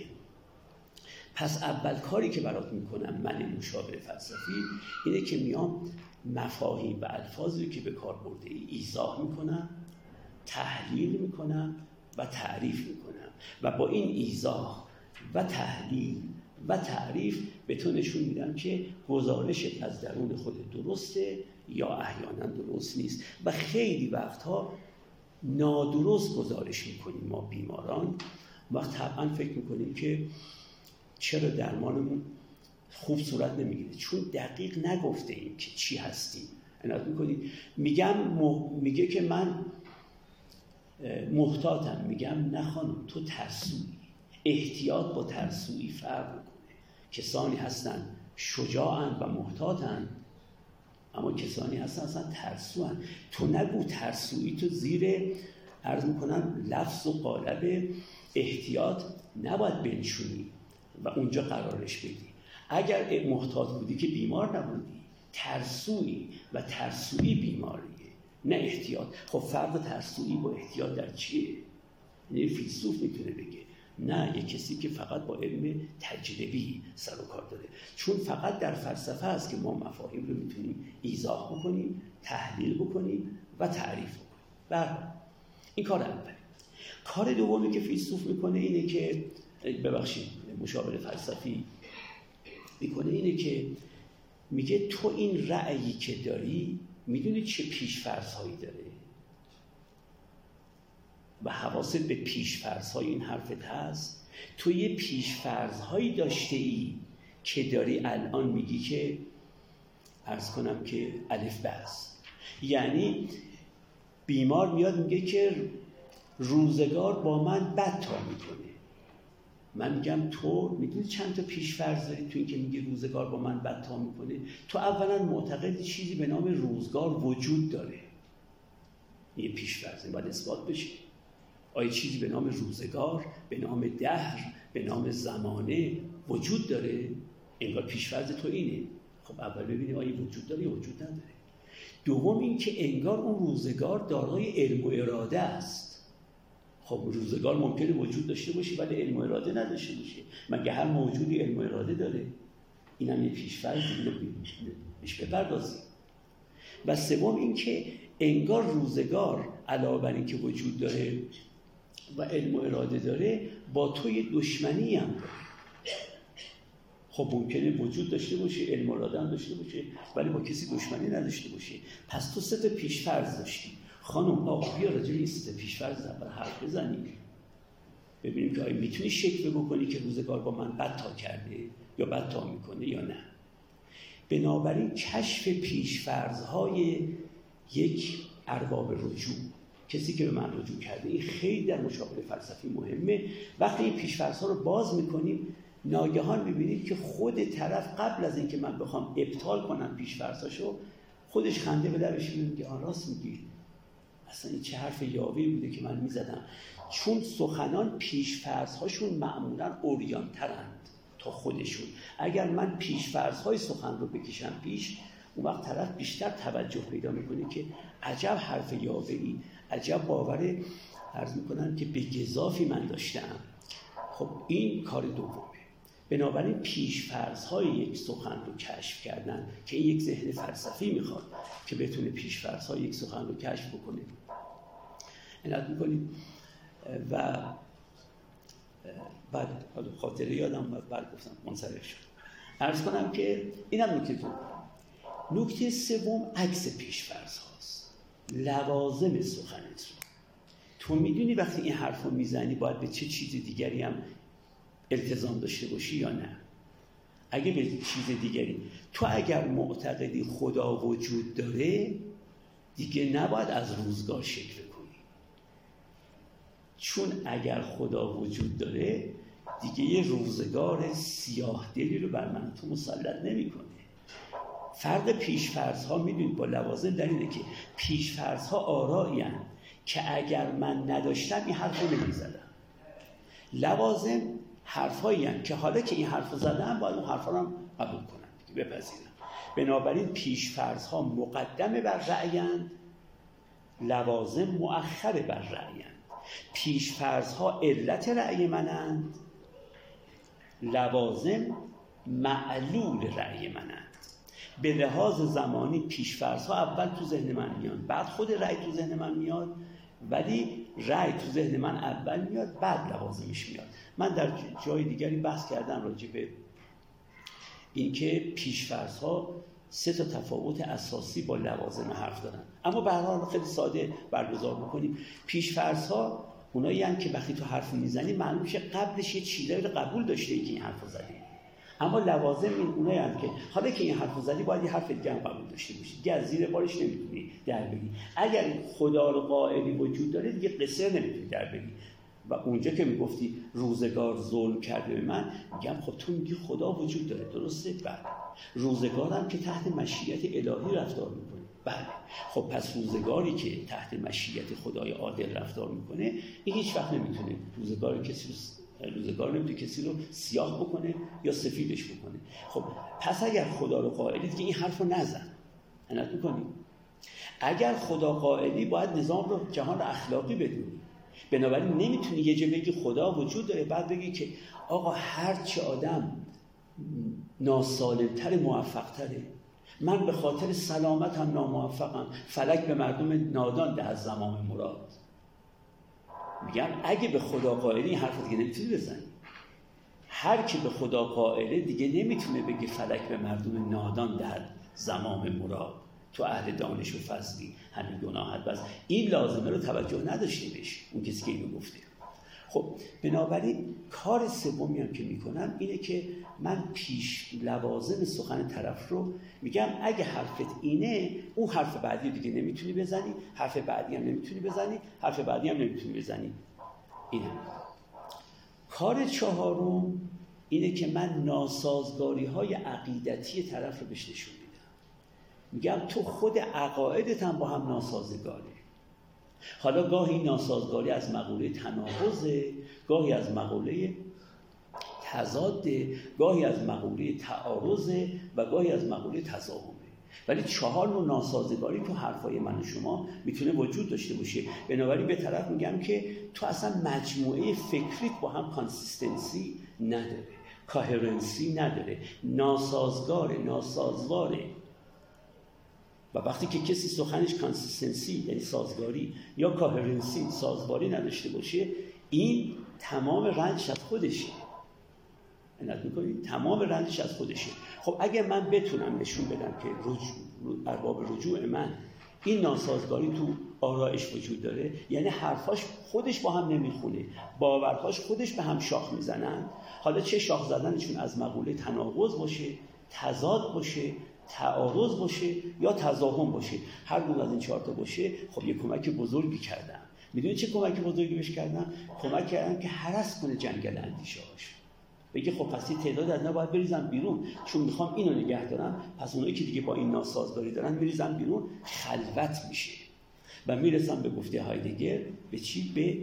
پس اول کاری که برات میکنم من مشاور فلسفی اینه که میام مفاهیم و الفاظی که به کار برده ای ایضاح میکنم، تحلیل میکنم و تعریف میکنم و با این ایضاح و تحلیل و تعریف به تو نشون میدم که گزارشت از درون خودت درسته یا احیانا درست نیست. و خیلی وقتها نادرست گزارش میکنیم ما بیماران، وقت طبعا فکر میکنیم که چرا درمانمون خوب صورت نمیگیره، چون دقیق نگفته ایم که چی هستیم. عنایت میکنید میگه که من محتاطم، میگم نه خانم تو ترسویی. احتیاط با ترسویی فرق میکنه. کسانی هستن شجاعن و محتاطن، اما کسانی هستن اصلا ترسوان. تو نگو ترسویی، تو زیر عرض میکنم لفظ و قالب احتیاط نباید بنشونی و اونجا قرارش بدی. اگر محتاط بودی که بیمار نبودی، ترسویی و ترسویی بیماریه نه احتیاط. خب فرق ترسویی با احتیاط در چیه؟ یه فیلسوف میتونه بگه، نه یه کسی که فقط با علم تجربی سر و کار داره، چون فقط در فلسفه است که ما مفاهیم رو میتونیم ایضاح بکنیم، تحلیل بکنیم و تعریف بکنیم. این کار اولی. کار دومی که فیلسوف میکنه اینه که مشاور فلسفی میکنه اینه که میگه تو این رأیی که داری میدونی چه پیش‌فرض‌هایی داره و حواست به پیش‌فرض‌های این حرفت هست. تو یه پیش‌فرض‌هایی داشته ای که داری الان میگی که عرض کنم که الف بس، یعنی بیمار میاد میگه که روزگار با من بد تا میکنه. من میگم تو میدونی چند تا پیش‌فرض داری تو این که میگی روزگار با من بد تا میکنه؟ تو اولا معتقدی چیزی به نام روزگار وجود داره، یه پیش‌فرض باید اثبات بشه. آیا چیزی به نام روزگار، به نام دهر، به نام زمانه وجود داره؟ انگار پیش‌فرض تو اینه. خب اول ببینیم آیا وجود داره یا وجود نداره. دوم این که انگار اون روزگار دارای علم و اراده است. خب روزگار ممکنه وجود داشته باشه ولی علم و اراده نداشته باشه. مگه هر موجودی علم و اراده داره؟ اینم یه پیش‌فرض بهش بپردازیم. و سوم این که انگار روزگار علاوه بر این که وجود داره و علم و اراده داره، با تو یه دشمنی هم داره. خب ممکنه وجود داشته باشه، علم و اراده هم داشته باشه، ولی با کسی دشمنی نداشته باشه. پس تو سه تا پیش‌فرض داشتی. خانم آقا بیا راجع به این سه تا پیش‌فرض اول حرف بزنیم، ببینیم که آیا میتونی شک بکنی که روزگار با من بد تا کرده یا بد تا میکنه یا نه. بنابراین کشف پیش‌فرض‌های یک ارباب رجوع، کسی که به من رجوع کرده، این خیلی در مشاوره فلسفی مهمه. وقتی این پیش‌فرض‌ها رو باز میکنیم، ناگهان میبینید که خود طرف قبل از اینکه من بخوام ابطال کنم پیش‌فرض‌هاشو، خودش خنده به لبش میگه آن راست میگی، اصلا این چه حرف یاوه‌ای بوده که من میزدم. چون سخنان پیش‌فرض‌هاشون معمولاً عریان‌ترند تا خودشون. اگر من پیش‌فرض‌های سخن رو بکشم پیش، اون وقت طرف بیشتر توجه پیدا میکنه که عجب حرف یاوه‌ای، عجب باور عرض میکنن که به گزافی من داشتم. خب این کار دومه. بنابراین پیش‌فرض‌های یک سخن رو کشف کردن که این یک ذهن فلسفی میخواد که بتونه پیش‌فرض‌های یک سخن رو کشف بکنه. عنایت میکنیم. و بعد خاطره یادم بعد گفتم منصرف شد. عرض کنم که اینم نکته دوم. نکته سوم عکس پیش‌فرض هاست، لوازم سخنت رو. تو میدونی وقتی این حرف رو میزنی باید به چه چیز دیگری هم التزام داشته باشی یا نه؟ اگه به چیز دیگری، تو اگر معتقدی خدا وجود داره دیگه نباید از روزگار شک کنی، چون اگر خدا وجود داره دیگه یه روزگار سیاه دلی رو بر من تو مسلط نمی‌کنه. فرق پیش‌فرض‌ها میدونید با لوازم در اینه که پیش‌فرض‌ها آرایی که اگر من نداشتم این حرف رو نمی‌زدم. لوازم حرفایی که حالا که این حرف رو زدم باید اون حرف رو هم قبول کنم، بپذیرم. بنابراین پیش‌فرض‌ها مقدمه بر رأیند، لوازم مؤخر بر رأیند. پیش‌فرض‌ها علت رأی منند، لوازم معلول رأی منند. به لحاظ زمانی پیش‌فرض‌ها اول تو ذهن من میاد، بعد خود رأی تو ذهن من میاد، ولی رأی تو ذهن من اول میاد بعد لوازمش میاد. من در جای دیگری بحث کردم راجع به اینکه پیش‌فرض‌ها 3 تا تفاوت اساسی با لوازم حرف دارن. اما به هر حال خیلی ساده برگزار بکنیم. پیش‌فرض‌ها اونایی هم که وقتی تو حرف میزنی معلوم میشه قبلش یه چیزایی رو قبول داشته که این حرفو زدی. اما لوازم اونایی هم که حالا که این حرفو زدی باید یه حرف دیگه هم قبول داشته باشی. دیگه از زیر بارش نمیتونی در بگی. اگر خدا رو قائلی وجود داره دیگه قصر نمیتونی در بگی. و اونجا که میگفتی روزگار ظلم کرده به من، میگم خب تو میگی خدا وجود داره، درسته؟ بله. روزگارم که تحت مشیت الهی رفتار میکنه، بله. خب پس روزگاری که تحت مشیت خدای عادل رفتار میکنه، این هیچ وقت نمیتونه روزگار نمیتونه کسی رو سیاه بکنه یا سفیدش بکنه. خب پس اگر خدا رو قائلی که این حرف رو نزن، عنایت میکنی. اگر خدا قائلی باید نظام رو، جهان رو اخلاقی بدونی. بنابراین نمیتونی یه جا بگی خدا وجود داره بعد بگی که آقا هرچی آدم ناسالمتر موفقتره، من به خاطر سلامتم ناموفقم، فلک به مردم نادان ده از زمام مراد. میگم اگه به خدا قائلی این حرف دیگه نمیتونی بزنی. هر کی به خدا قائله دیگه نمیتونه بگه فلک به مردم نادان ده زمام مراد. تو اهل دانش و فضلی همین گناهت بس. این لازمه رو توجه نداشته بهش اون کسی که اینو گفته. خب بنابراین کار سومی هم که میکنم اینه که من پیش لوازم سخن طرف رو میگم اگه حرفت اینه، اون حرف بعدی دیگه نمیتونی بزنی، حرف بعدی هم نمیتونی بزنی، حرف بعدی هم نمیتونی بزنی. اینه. کار چهارم اینه که من ناسازگاری های عقیدتی طرف رو بهش نشون میدم. میگم تو خود عقایدت هم با هم ناسازگاره. حالا گاهی ناسازگاری از مقوله تناقضه، گاهی از مقوله تضاده، گاهی از مقوله تعارضه و گاهی از مقوله تضاهمه. ولی 4 نوع ناسازگاری تو حرفای من و شما میتونه وجود داشته باشه. بنابراین به طرف میگم که تو اصلا مجموعه فکریت با هم کانسیستنسی نداره، کاهرنسی نداره، ناسازگاره، ناسازواره. و وقتی که کسی سخنش کانسیستنسی یعنی سازگاری یا کاهرنسی سازواری نداشته باشه، این تمام رنجش از خودشه. عنایت می‌کنید؟ تمام رنجش از خودشه. خب اگر من بتونم نشون بدم که ارباب رجوع من این ناسازگاری تو آرایش وجود داره، یعنی حرفاش خودش با هم نمیخونه، باورهاش خودش به هم شاخ میزنن، حالا چه شاخ زدنشون از مقوله تناقض باشه، تضاد باشه، تعارض باشه یا تضاهم باشه، هر کدوم از این 4 تا باشه، خب یه کمک بزرگی کردم. میدونی چه کمک بزرگی بهش کردم؟ کمک کردم که هرس کنه جنگل اندیشه‌هاش. بگه خب پس این تعداد از اینا باید بریزم بیرون، چون میخوام اینو نگه دارم، پس اونایی که دیگه با این ناسازگاری دارن میریزم بیرون، خلوت میشه. و میرسم به گفته هایدگر به چی؟ به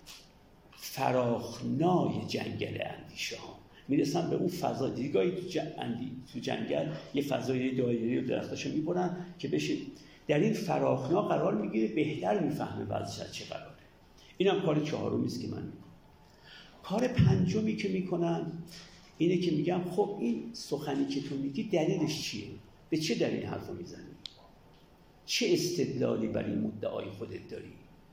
فراخنای جنگل اندیشه ها. میرسم به اون فضا. دیگه تو جنگل یه فضای دایره و درختاشو میبرن که بشه در این فراخنا قرار میگیره، بهتر میفهمه وضعش از چه قراره. اینم کار 4می است که من میکنم. کار 5می که میکنم اینه که میگم خب این سخنی که تو میگی دلیلش چیه؟ به چه دلیل حرفو میزنی؟ چه استدلالی برای مدعای خودت داری؟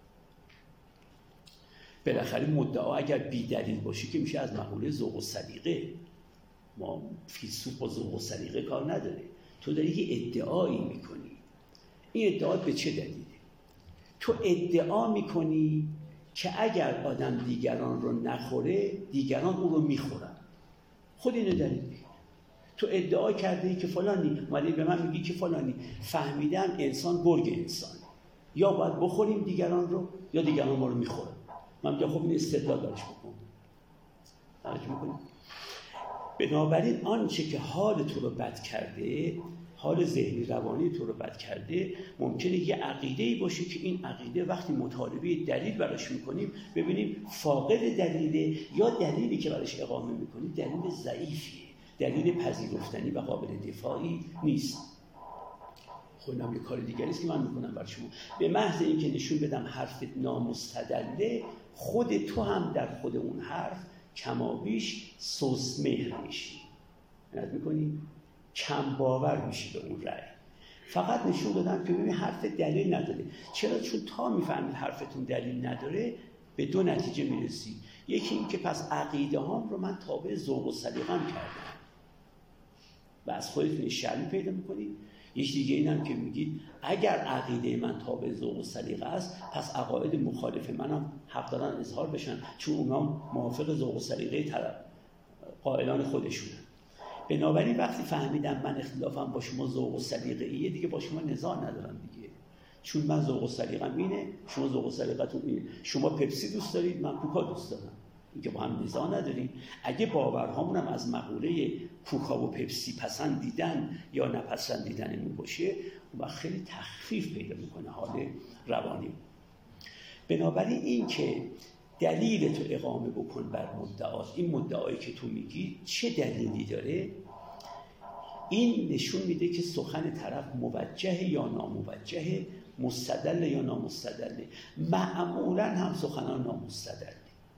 بالاخره مدعا اگر بی دلیل باشه که میشه از مقوله ذوق و سلیقه. ما فیلسوف با ذوق و سلیقه کار نداره. تو داری یه ادعایی میکنی. این ادعا به چه دلیله؟ تو ادعا میکنی که اگر آدم دیگران رو نخوره، دیگران اون رو میخورن. خود اینو دلیل میگی. تو ادعا کرده ای که فلانی، ولی به من میگی که فلانی فهمیدن انسان گرگ انسانه، یا باید بخوریم دیگران رو یا دیگران ما رو میخورن. من میگم خب این استدلال دارش بکن. توجه میکنی؟ بنابراین آنچه که حال تو رو بد کرده، حال ذهنی روانی تو رو بد کرده، ممکنه یه عقیده‌ای باشه که این عقیده وقتی مطالبه دلیل براش میکنیم ببینیم فاقد دلیله، یا دلیلی که براش اقامه میکنیم دلیل ضعیفیه، دلیل پذیرفتنی و قابل دفاعی نیست. خودم یه کار دیگری است که من میکنم برای شما. به محض اینکه نشون بدم حرفت نامستدله، خود تو هم در خود اون حرف کمابیش سوسمهر میشی. نظر میکنی؟ کم باور میشی به اون رأی. فقط نشون دادم که ببین حرف دلیل نداره. چرا؟ چون تا میفهمید حرفتون دلیل نداره به 2 نتیجه میرسی. یکی این که پس عقیده هام رو من تابع ذوق و سلیقه‌ام کردم. و از خودتون شرمی پیدا میکنید. یکی دیگه اینم که میگید اگر عقیده من تابع ذوق و سلیقه است، پس عقاید مخالف منم حق دارن اظهار بشن، چون اونا موافق ذوق و سلیقه قائلان خودشونن. بنابراین وقتی فهمیدم من اختلافم با شما ذوق و سلیقه‌ایه، دیگه با شما نزاع ندارم دیگه، چون من ذوق و سلیقه‌م اینه، شما ذوق و سلیقه‌تون اینه. شما پپسی دوست دارید، من کوکا دوست دارم، اینکه با هم نزاع نداریم. اگه باورهامونم از مقوله کوکا و پپسی پسندیدن یا نپسندیدنمون باشه، اون وقت خیلی تخفیف پیدا میکنه حال روانی. بنابراین این که دلیل تو اقامه بکن بر مدعات، این مدعایی که تو میگی چه دلیلی داره، این نشون میده که سخن طرف موجه یا ناموجه، مستدل یا نامستدله. معمولا هم سخنان نامستدله.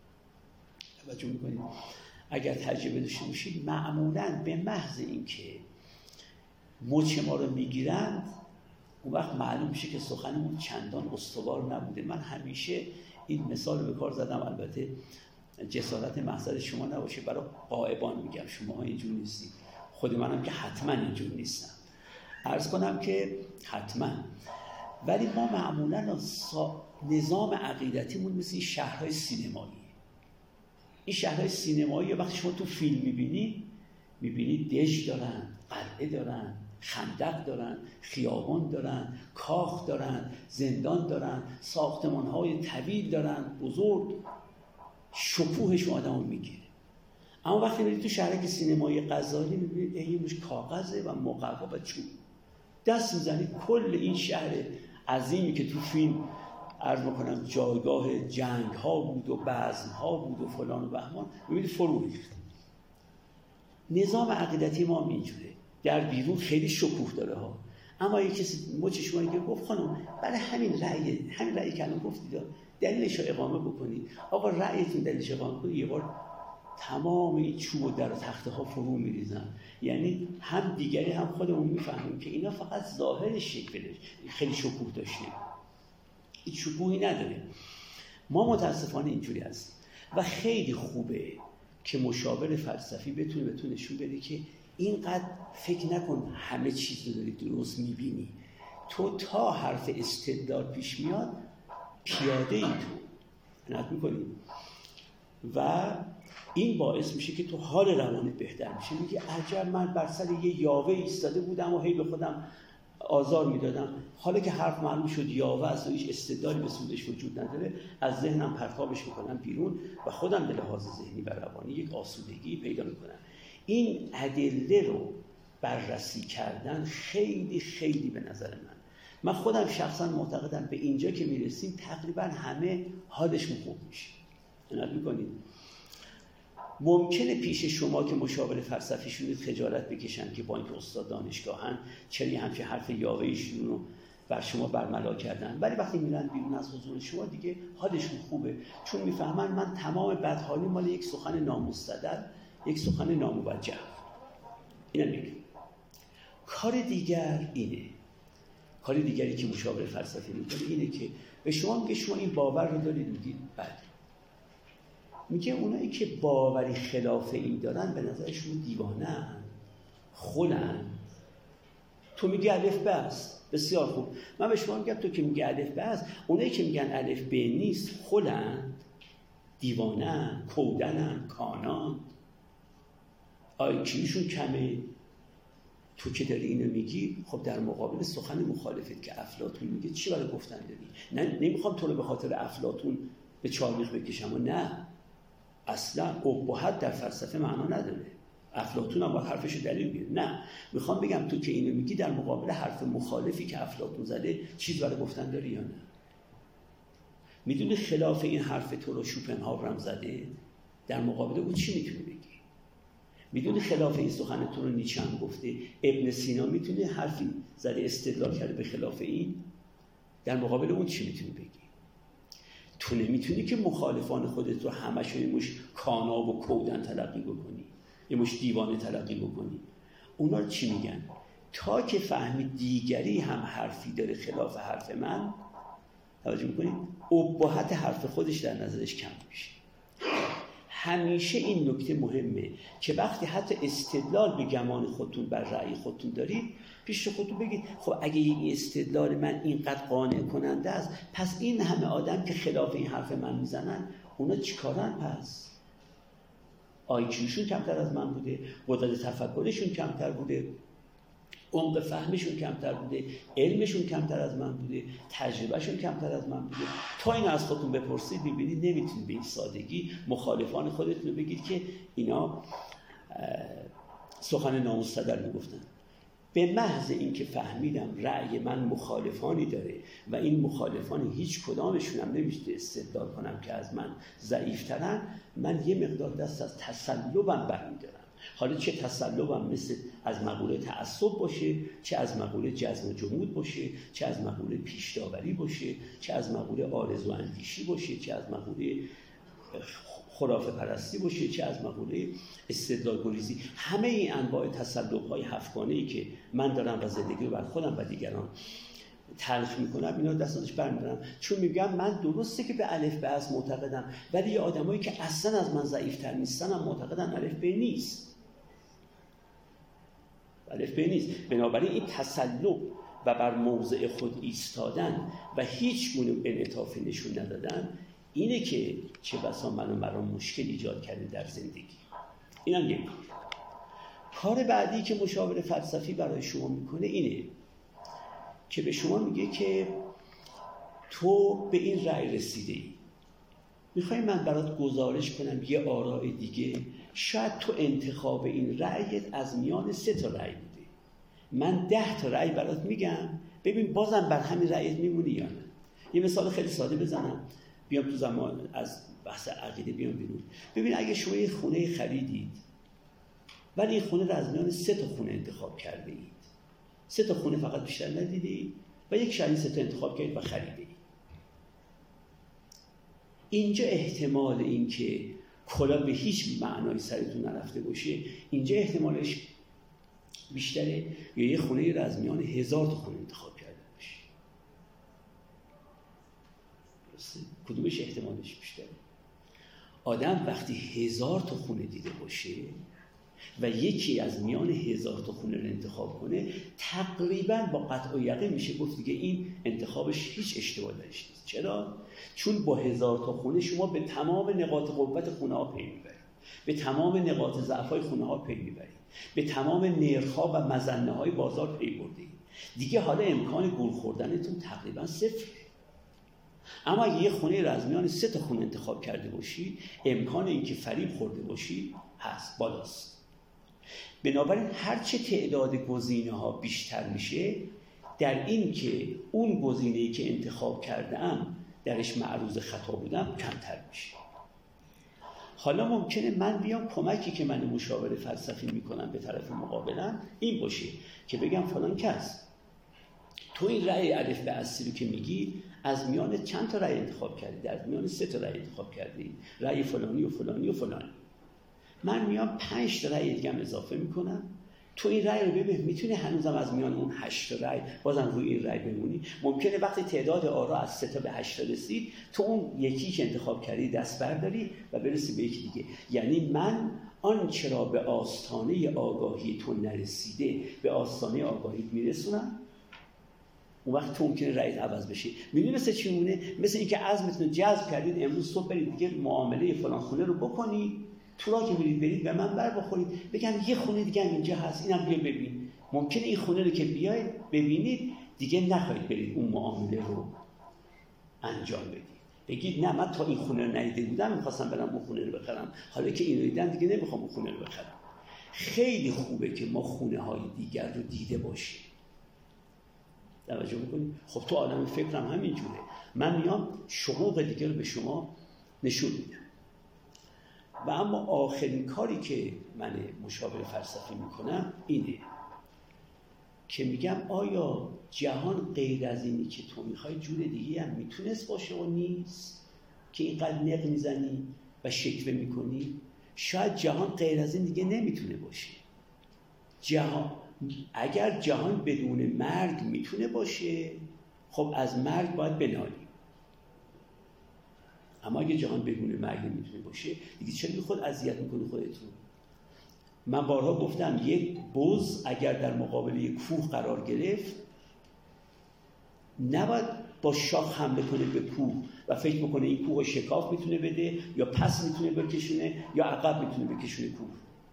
توجه میکنید؟ اگر تجربه داشته باشید، معمولا به محض اینکه مچ ما رو میگیرند، اون وقت معلوم میشه که سخنمون چندان استوار نبوده. من همیشه این مثال رو به کار زدم، البته جسارت محضر شما نباشه، برای غائبان میگم، شما اینجور نیستید، خود منم که حتما اینجور نیستم، عرض کنم که حتما. ولی ما معمولا نظام عقیدتیمون مثل این شهرهای سینمایی، این شهرهای سینمایی وقتی شما تو فیلم میبینید دژ دارن، قلعه دارن، خندق دارن، خیابان دارن، کاخ دارن، زندان دارن، ساختمان‌های طویل دارن، بزرگ، شکوهش آدمو میگیره. اما وقتی میرید تو شهرک سینمایی غزالی میبینید یه مش کاغذه و مقوا و چوب، دست میزنید کل این شهر عظیمی که تو فیلم عرض میکنم جایگاه جنگ ها بود و بزم ها بود و فلان و بهمان، میبینید فرو ریخت. نظام عقیدتی ما اینجوره، در بیرون خیلی شکوه داره ها، اما یک کسی مچ شما که گفت خانم برای همین رأی که الان گفتید دلیلش رو اقامه بکنید، آقا رأیتون دلیلش اقامه کنید، یه بار تمام این چوب و در و تخته ها فرو میریزن. یعنی هم دیگری هم خودمون میفهمیم که اینا فقط ظاهر شکلش خیلی شکوه داشته، این شکوهی نداره. ما متاسفانه اینجوری هستیم و خیلی خوبه که مشاور فلسفی بتونه نشون بده که اینقدر فکر نکن همه چیز رو داری درست میبینی، تو تا حرف استدلال پیش میاد پیاده ای تو عنایت میکنی و این باعث میشه که تو حال روانت بهتر میشه. میگه عجب، من بر سر یه یاوه ایستاده بودم و هی به خودم آزار میدادم، حالا که حرف معلوم شد یاوه است و هیچ استدلالی به سودش وجود نداره، از ذهنم پرتابش میکنم بیرون و خودم به لحاظ ذهنی و روانی یک آسودگی پیدا میکنم. این ادله رو بررسی کردن خیلی خیلی به نظر من خودم شخصا معتقدم به اینجا که میرسیم تقریبا همه حالشون خوب میشه. عنایت میکنید؟ ممکنه پیش شما که مشاور فلسفی شدید خجالت بکشن که با اینکه استاد دانشگاهن چرا همچین حرف یاوه‌ایشون رو بر شما برملا کردن، ولی وقتی میرن بیرون از حضور شما دیگه حالشون خوبه، چون میفهمن من تمام بدحالی مال یک سخن نامستدل، یک سخن ناموجه. اینا میگه. کار دیگری که مشاور فلسفی میکنه اینه که به شما میگه شما این باور رو دارید، میگید بله. میگه اونایی که باوری خلاف این دارن به نظرشون دیوانه‌اند، خلند. تو میگی الف ب است، بسیار خوب. من به شما میگم تو که میگی الف ب است، اونایی که میگن الف ب نیست خلند، دیوانه‌اند، کودنند، کانند. آیکیوشون کمه. تو که داری اینو میگی، خب در مقابل سخن مخالفت که افلاطون میگه چی برای گفتن داری؟ نه نمیخوام تو رو به خاطر افلاطون به چارمیخ بکشم و نه، اصلا ابهت در فلسفه معنا نداره. افلاطون هم باید حرفش دلیل بیاره. نه، میخوام بگم تو که اینو میگی در مقابل حرف مخالفی که افلاطون زده چیز برای گفتن داری یا نه؟ میدونی خلاف این حرف تو رو شوپنهاور هم زده، در مقابل اون چی میتونی بگی؟ میدونی خلاف این سخن تو رو نیچه هم گفته، ابن سینا میتونه حرفی زده استدلال کرده به خلاف این، در مقابل اون چی میتونی بگی؟ تو نمیتونی که مخالفان خودت رو همش یه مش کانا و کودن تلقی بکنی، یه مش دیوانه تلقی بکنی. اونا چی میگن؟ تا که فهمی دیگری هم حرفی داره خلاف حرف من، توجه میکنید؟ ابهت حرف خودش در نظرش کم میشه. همیشه این نکته مهمه که وقتی حتی استدلال به گمان خودتون بر رأی خودتون دارید، پیش خودتون بگید خب اگه این استدلال من اینقدر قانع کننده است، پس این همه آدم که خلاف این حرف من میزنن اونا چیکارن؟ پس آیکیوشون کمتر از من بوده، قدرت تفکرشون کمتر بوده، عمق فهمشون کمتر بوده، علمشون کمتر از من بوده، تجربهشون کمتر از من بوده. تا اینو از خودتون بپرسید میبینید نمیتونید به این سادگی مخالفان خودتون رو بگید که اینا سخن نامستدل میگفتن. به محض اینکه فهمیدم رأی من مخالفانی داره و این مخالفان هیچ کدامشون هم نمیشه استدلال کنم که از من ضعیفترن، من یه مقدار دست از تسلبم برمیدارم. حالا چه تسلبم مثل از مقوله تعصب باشه، چه از مقوله جزم و جمود باشه، چه از مقوله پیش‌داوری باشه، چه از مقوله آرزو اندیشی باشه، چه از مقوله خرافه پرستی باشه، چه از مقوله استدلال گریزی، همه این انواع تسلب‌های هفتگانه‌ای که من دارم و زندگی رو بر خودم و دیگران تلخ میکنم، اینا دست ازش برمی‌دارم، چون میگم من درسته که به الف به از معتقدم، ولی یه آدمایی که اصلا از من ضعیف‌تر نیستن هم معتقدن الف به نیست. الف به نیست. بنابراین این تسلب و بر موضع خود ایستادن و هیچ گونه انعطافی نشون ندادن اینه که چه بسا من و مرام مشکل ایجاد کرده در زندگی. اینم یک کار بعدی که مشاور فلسفی برای شما میکنه اینه که به شما میگه که تو به این رأی رسیده ای، میخوای من برات گزارش کنم یه آراء دیگه، شاید تو انتخاب این رأیت از میان 3 تا رأی بوده، من 10 تا رأی برات میگم، ببین بازم بر همین رأیت میمونی یا نه. یه مثال خیلی ساده بزنم، بیام تو زمان از بحث عقیده بیام بیرون. ببین اگه شما یه خونه خریدید ولی این خونه رو از میان 3 تا خونه انتخاب کرده اید، 3 تا خونه فقط بیشتر ندیدید و یک شهری 3 تا انتخاب کردید و خریدید، اینجا احتمال این که کلا به هیچ معنای سرتون نرفته باشه، اینجا احتمالش بیشتره یا یه خونه رو از میان 1000 تا خونه انتخاب کرده باشه. درسته؟ کدومش احتمالش بیشتره؟ آدم وقتی 1000 تا خونه دیده باشه و یکی از میان 1000 تا خونه رو انتخاب کنه، تقریبا با قطع و یقین میشه گفت دیگه این انتخابش هیچ اشتباه درش نیست. چرا؟ چون با 1000 تا خونه شما به تمام نقاط قوت خونه ها پی میبرید، به تمام نقاط ضعف های خونه ها پی میبرید، به تمام نرخ‌ها و مظنه های بازار پی بردید. دیگه حالا امکان گول خوردنتون تقریبا صفره. اما اگه یه خونه رو از میان 3 تا خونه انتخاب کرده باشید، امکان اینکه فریب خورده باشید هست، بالاست. بنابراین هرچه تعداد گزینه‌ها بیشتر میشه، در این که اون گزینه‌ای که انتخاب کرده‌ام درش معروض خطا بودم کمتر میشه. حالا ممکنه من بیام کمکی که من مشاور فلسفی میکنم به طرف مقابلم این باشه که بگم فلان کس، تو این رأی الف به اصلی رو که میگی از میان چند تا رأی انتخاب کردی؟ از میان 3 تا رأی انتخاب کردی، رأی فلانی و فلانی و فلانی. من میام 5 تا رأی دیگه هم اضافه میکنم، تو این رأی رو ببین میتونی هنوزم از میان اون 8 تا رأی بازم روی این رأی بمونی. ممکنه وقتی تعداد آرا از 3 تا به 8 تا رسید، تو اون یکی که انتخاب کردی دست برداری و برسی به یکی دیگه. یعنی من آنچه را به آستانه آگاهی تو نرسیده به آستانه آگاهی میرسونم، اون وقت تو ممکنه رأیت عوض بشه. میدونی مثل چی مونه؟ مثل اینکه عزمتون رو جذب کردید امروز صبح برید دیگه معامله فلان خونه رو بکنید، تو را که برید به من بر بخورید، بگم یه خونه دیگه هم اینجا هست، اینم بیا ببین. ممکنه این خونه رو که بیاید ببینید دیگه نخواهید برید اون معامله رو انجام بدید، بگید نه من تا این خونه رو ندیده بودم میخواستم برم اون خونه رو بخرم، حالا که اینو دیدم دیگه نمیخوام اون خونه رو بخرم. خیلی خوبه که ما خونه های دیگر رو دیده باشیم. توجه میکنید؟ خب تو عالم فکرم همینجوره، من میام شقوق دیگه رو به شما نشون میدم. و اما آخرین کاری که من مشاور فلسفی میکنم اینه که میگم آیا جهان غیر از اینی که تو میخوای جور دیگه هم میتونست باشه و نیست که اینقدر نق میزنی و شکوه میکنی؟ شاید جهان غیر از این دیگه نمیتونه باشه. اگر جهان بدون مرگ میتونه باشه، خب از مرگ باید بنالیم، اما اگه جهان بدون مرگ نمیتونه باشه دیگه چرا خود اذیت میکنی خودت رو؟ من بارها گفتم یک بز اگر در مقابل یک کوه قرار گرفت نباید با شاخ حمله کنه به کوه و فکر میکنه این کوه شکاف میتونه بده یا پس میتونه بکشونه یا عقب میتونه بکشونه کوه.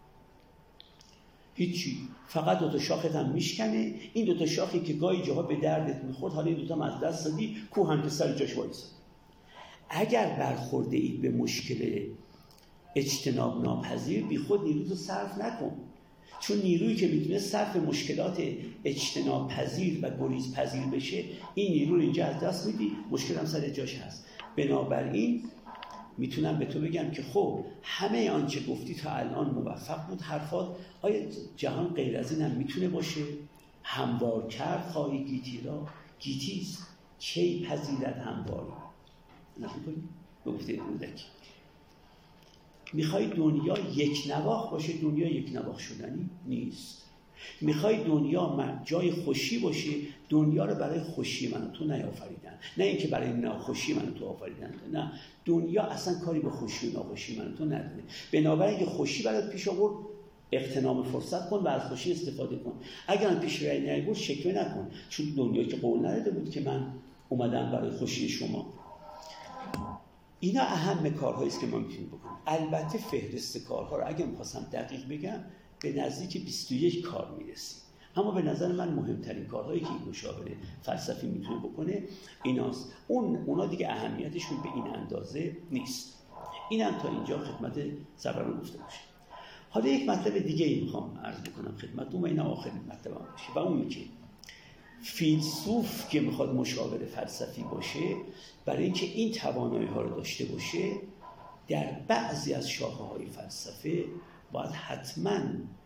هیچی، فقط دوتا شاخت هم میشکنه. این دوتا شاخی که گاهی جاها به دردت میخورد حالا این دوتا هم از دست دادی، کوه هم که سر جاش وایساد. اگر برخورده اید به مشکل اجتناب ناپذیر بی خود نیروتو صرف نکن، چون نیرویی که میتونه صرف مشکلات اجتناب پذیر و گریز پذیر بشه این نیرو رو اینجا از دست میدی، مشکل هم سر جاش هست. بنابراین میتونم به تو بگم که خب همه آنچه گفتی تا الان موفق بود حرفات، آیا جهان غیر از این هم میتونه باشه؟ هموار کرد خواهی گیتی را، گیتیست کی پذیرد همواری. نکنی؟ گفته رودکی میخوای دنیا یک نواخت باشه، دنیا یک نواخت شدنی نیست. میخوای دنیا جای خوشی باشه، دنیا رو برای خوشی من و تو نیافریدن، نه اینکه برای ناخوشی من و تو آفریدن. نه، دنیا اصلا کاری به خوشی و ناخوشی من و تو نداره. بنابراین اگه خوشی برات پیش آورد اغتنام فرصت کن و از خوشی استفاده کن. اگر هم پیش رای نیاورد شکوه نکن، چون دنیا که قول نداده بود که من اومدم برای خوشی شما. اینا اهم کارهایی است که ما میتونیم بکنیم. البته فهرست کارها رو اگه می‌خواستم دقیق بگم به نزدیک 21 کار میرسیم، اما به نظر من مهمترین کارهایی که این مشاور فلسفی میتونه بکنه ایناست. اونا دیگه اهمیتشون به این اندازه نیست. اینم تا اینجا خدمت سروران گفته باشه. حالا یک مطلب دیگه ای میخوام عرض بکنم خدمتتون و این آخرین مطلبم باشه و اون که فیلسوف که میخواد مشاور فلسفی باشه، برای اینکه این توانایی ها رو داشته باشه در بعضی از شاخه های فلسفه باید حتما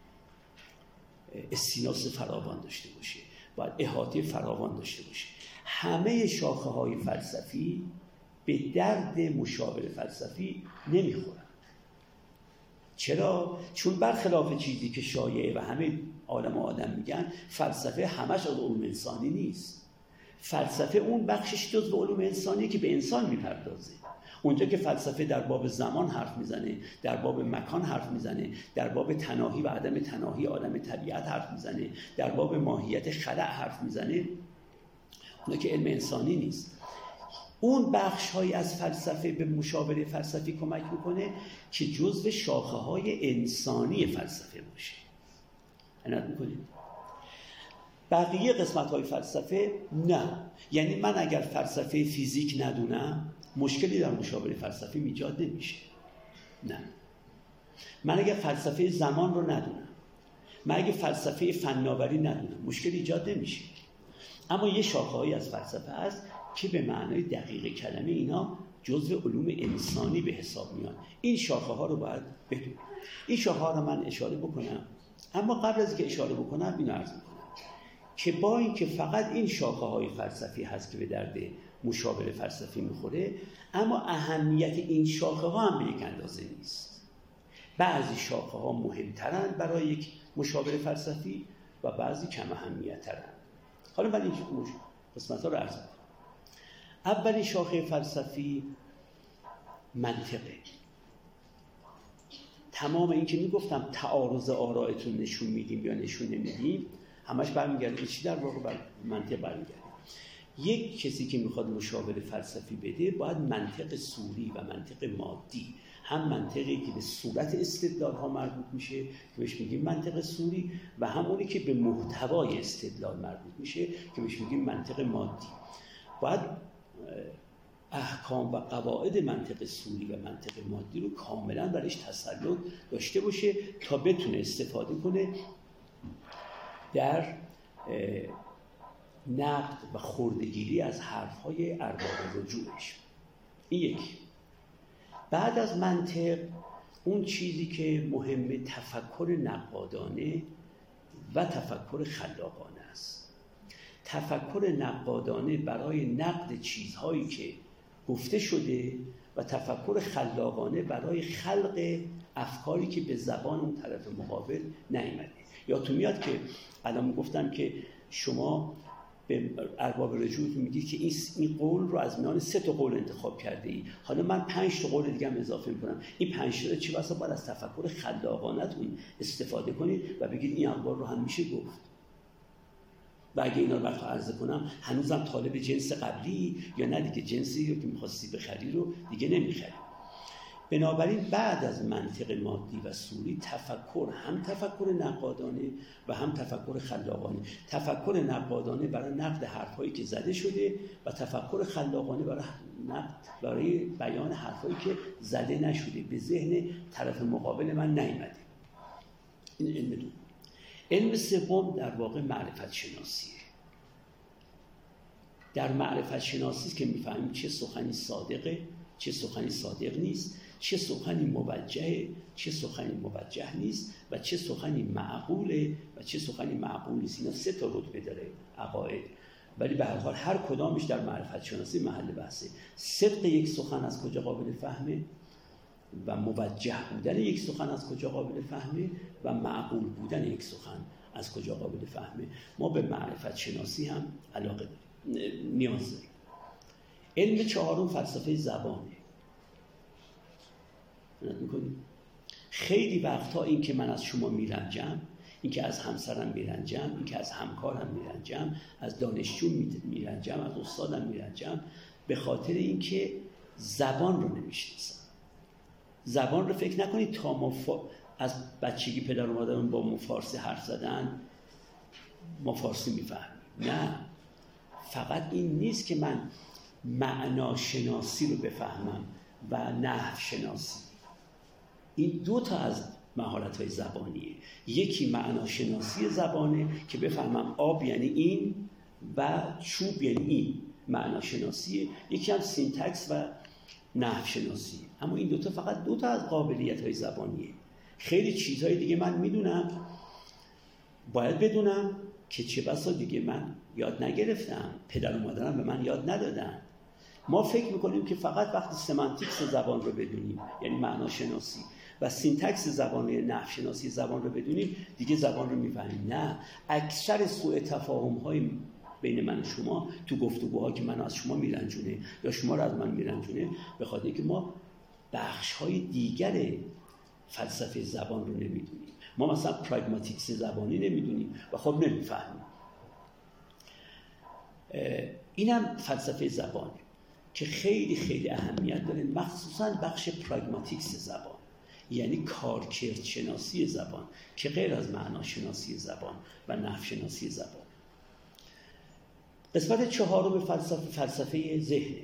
استیناس فراوان داشته باشه، باید احاطه فراوان داشته باشه. همه شاخه های فلسفی به درد مشاور فلسفی نمیخورن. چرا؟ چون برخلاف چیزی که شایعه و همه عالم و آدم میگن، فلسفه همش از علوم انسانی نیست. فلسفه اون بخشش جزو علوم انسانیه که به انسان میپردازه. اونجا که فلسفه در باب زمان حرف میزنه، در باب مکان حرف میزنه، در باب تناهی و عدم تناهی عالم طبیعت حرف میزنه، در باب ماهیت خلق حرف میزنه، اونجا که علم انسانی نیست. اون بخش های از فلسفه به مشاوره فلسفی کمک میکنه که جزو شاخه های انسانی فلسفه باشه. عنایت میکنید؟ بقیه قسمت های فلسفه نه. یعنی من اگر فلسفه فیزیک ندونم مشکلی در مشاوره فلسفی ایجاد نمیشه. نه. من اگر فلسفه زمان رو ندونم، من اگر فلسفه فناوری ندونم مشکلی ایجاد نمیشه. اما یه شاخه های از فلسفه هست که به معنای دقیق کلمه اینا جزو علوم انسانی به حساب میان. این شاخه ها رو باید بدون. این شاخه ها رو من اشاره بکنم، اما قبل از که اشاره بکنم اینو عرض میکنم که با اینکه فقط این شاخه های فلسفی هست که به درد مشاور فلسفی میخوره، اما اهمیت این شاخه ها هم به یک اندازه نیست. بعضی شاخه ها مهمترن برای یک مشاور فلسفی و بعضی کم اهمیت‌ترن. حالا من این قسمت ها رو عرض میکنم. اولین شاخه فلسفی منطقه. تمام این که میگفتم تعارض آرائتون نشون میدیم یا نشون نمیدیم همش برمیگرده چی؟ در واقع بر منطق برمیگرده. یک کسی که میخواد مشاوره فلسفی بده باید منطق صوری و منطق مادی، هم منطقی که به صورت استدلال ها مربوط میشه که بهش میگیم منطق صوری و هم اونی که به محتوای استدلال مربوط میشه که بهش میگیم منطق مادی. باید احکام و قواعد منطق صوری و منطق مادی رو کاملا برایش تسلط داشته باشه تا بتونه استفاده کنه در نقد و خردگیری از حرفهای ارباب رجوعش. این یکی. بعد از منطق اون چیزی که مهمه تفکر نقادانه و تفکر خلاقانه است. تفکر نقادانه برای نقد چیزهایی که گفته شده و تفکر خلاقانه برای خلق افکاری که به زبان اون طرف مقابل نیامده. یادتون میاد که الان گفتم که شما به ارباب رجوع میگی که این قول رو از میان 3 تا قول انتخاب کرده ای، حالا من 5 تا قول دیگه هم اضافه میکنم. این 5 تا چه بسا باید از تفکر خلاقانه‌تون استفاده کنید و بگید این اقوال رو هم میشه گفت. و اگه اینا رو براتون عرضه کنم هنوزم طالب جنس قبلی یا نه دیگه جنسی رو که می‌خواستی بخری رو دیگه نمی‌خری. بنابراین بعد از منطق مادی و صوری تفکر، هم تفکر نقادانه و هم تفکر خلاقانه. تفکر نقادانه برای نقد حرفایی که زده شده و تفکر خلاقانه برای بیان حرفایی که زده نشده، به ذهن طرف مقابل من نیامده. این علم دوم. علم سوم در واقع معرفت شناسیه. در معرفت شناسی که میفهمیم چه سخنی صادقه، چه سخنی صادق نیست، چه سخنی موجهه، چه سخنی موجه نیست و چه سخنی معقوله و چه سخنی معقول نیست. اینا 3 تا رتبه داره عقاید، ولی به هر حال هر کدامش در معرفت شناسی محل بحثه. صدق یک سخن از کجا قابل فهمه و موجه بودن یک سخن از کجا قابل فهمه و معقول بودن یک سخن از کجا قابل فهمه. ما به معرفت شناسی هم علاقه داریم، نیاز داریم. علم چهارم فلسفه زبانه. خیلی وقتا این که من از شما میرنجم، این که از همسرم میرنجم، این که از همکارم میرنجم، از دانشجو میرنجم، از استادم میرنجم، به خاطر این که زبان رو نمیشناسم. زبان رو فکر نکنید تا ما از بچگی پدر و مادرم با ما فارسی حرف زدن ما فارسی میفهمیم. نه، فقط این نیست که من معناشناسی رو بفهمم و نحو شناسی. این 2 تا از مهارت‌های زبانیه. یکی معناشناسی زبانه که بفهمم آب یعنی این و چوب یعنی این، معناشناسیه. یکی هم سینتکس و نحو شناسی. اما این 2 تا فقط 2 تا از قابلیت‌های زبانیه. خیلی چیزهای دیگه من میدونم، باید بدونم که چه بسا دیگه من یاد نگرفتم، پدر و مادرم به من یاد ندادن. ما فکر میکنیم که فقط وقتی سمانتیکس زبان رو بدونیم، یعنی معناشناسی، و سینتکس زبان، نحو شناسی زبان رو بدونیم دیگه زبان رو میفهمیم. نه، اکثر سوء تفاهم‌های بین من و شما تو گفتگوها که من از شما میرنجونه یا شما رو از من میرنجونه به خاطر اینکه ما بخش‌های دیگر فلسفه زبان رو نمیدونیم. ما مثلا پراگماتیکس زبانی نمیدونیم و خب نمیفهمیم. اینم فلسفه زبانه که خیلی خیلی اهمیت داره، مخصوصا بخش پراگماتیکس زبان، یعنی کارکردشناسی زبان که غیر از معناشناسی زبان و نحو شناسی زبان. قسمت 4 فلسفه ذهنه.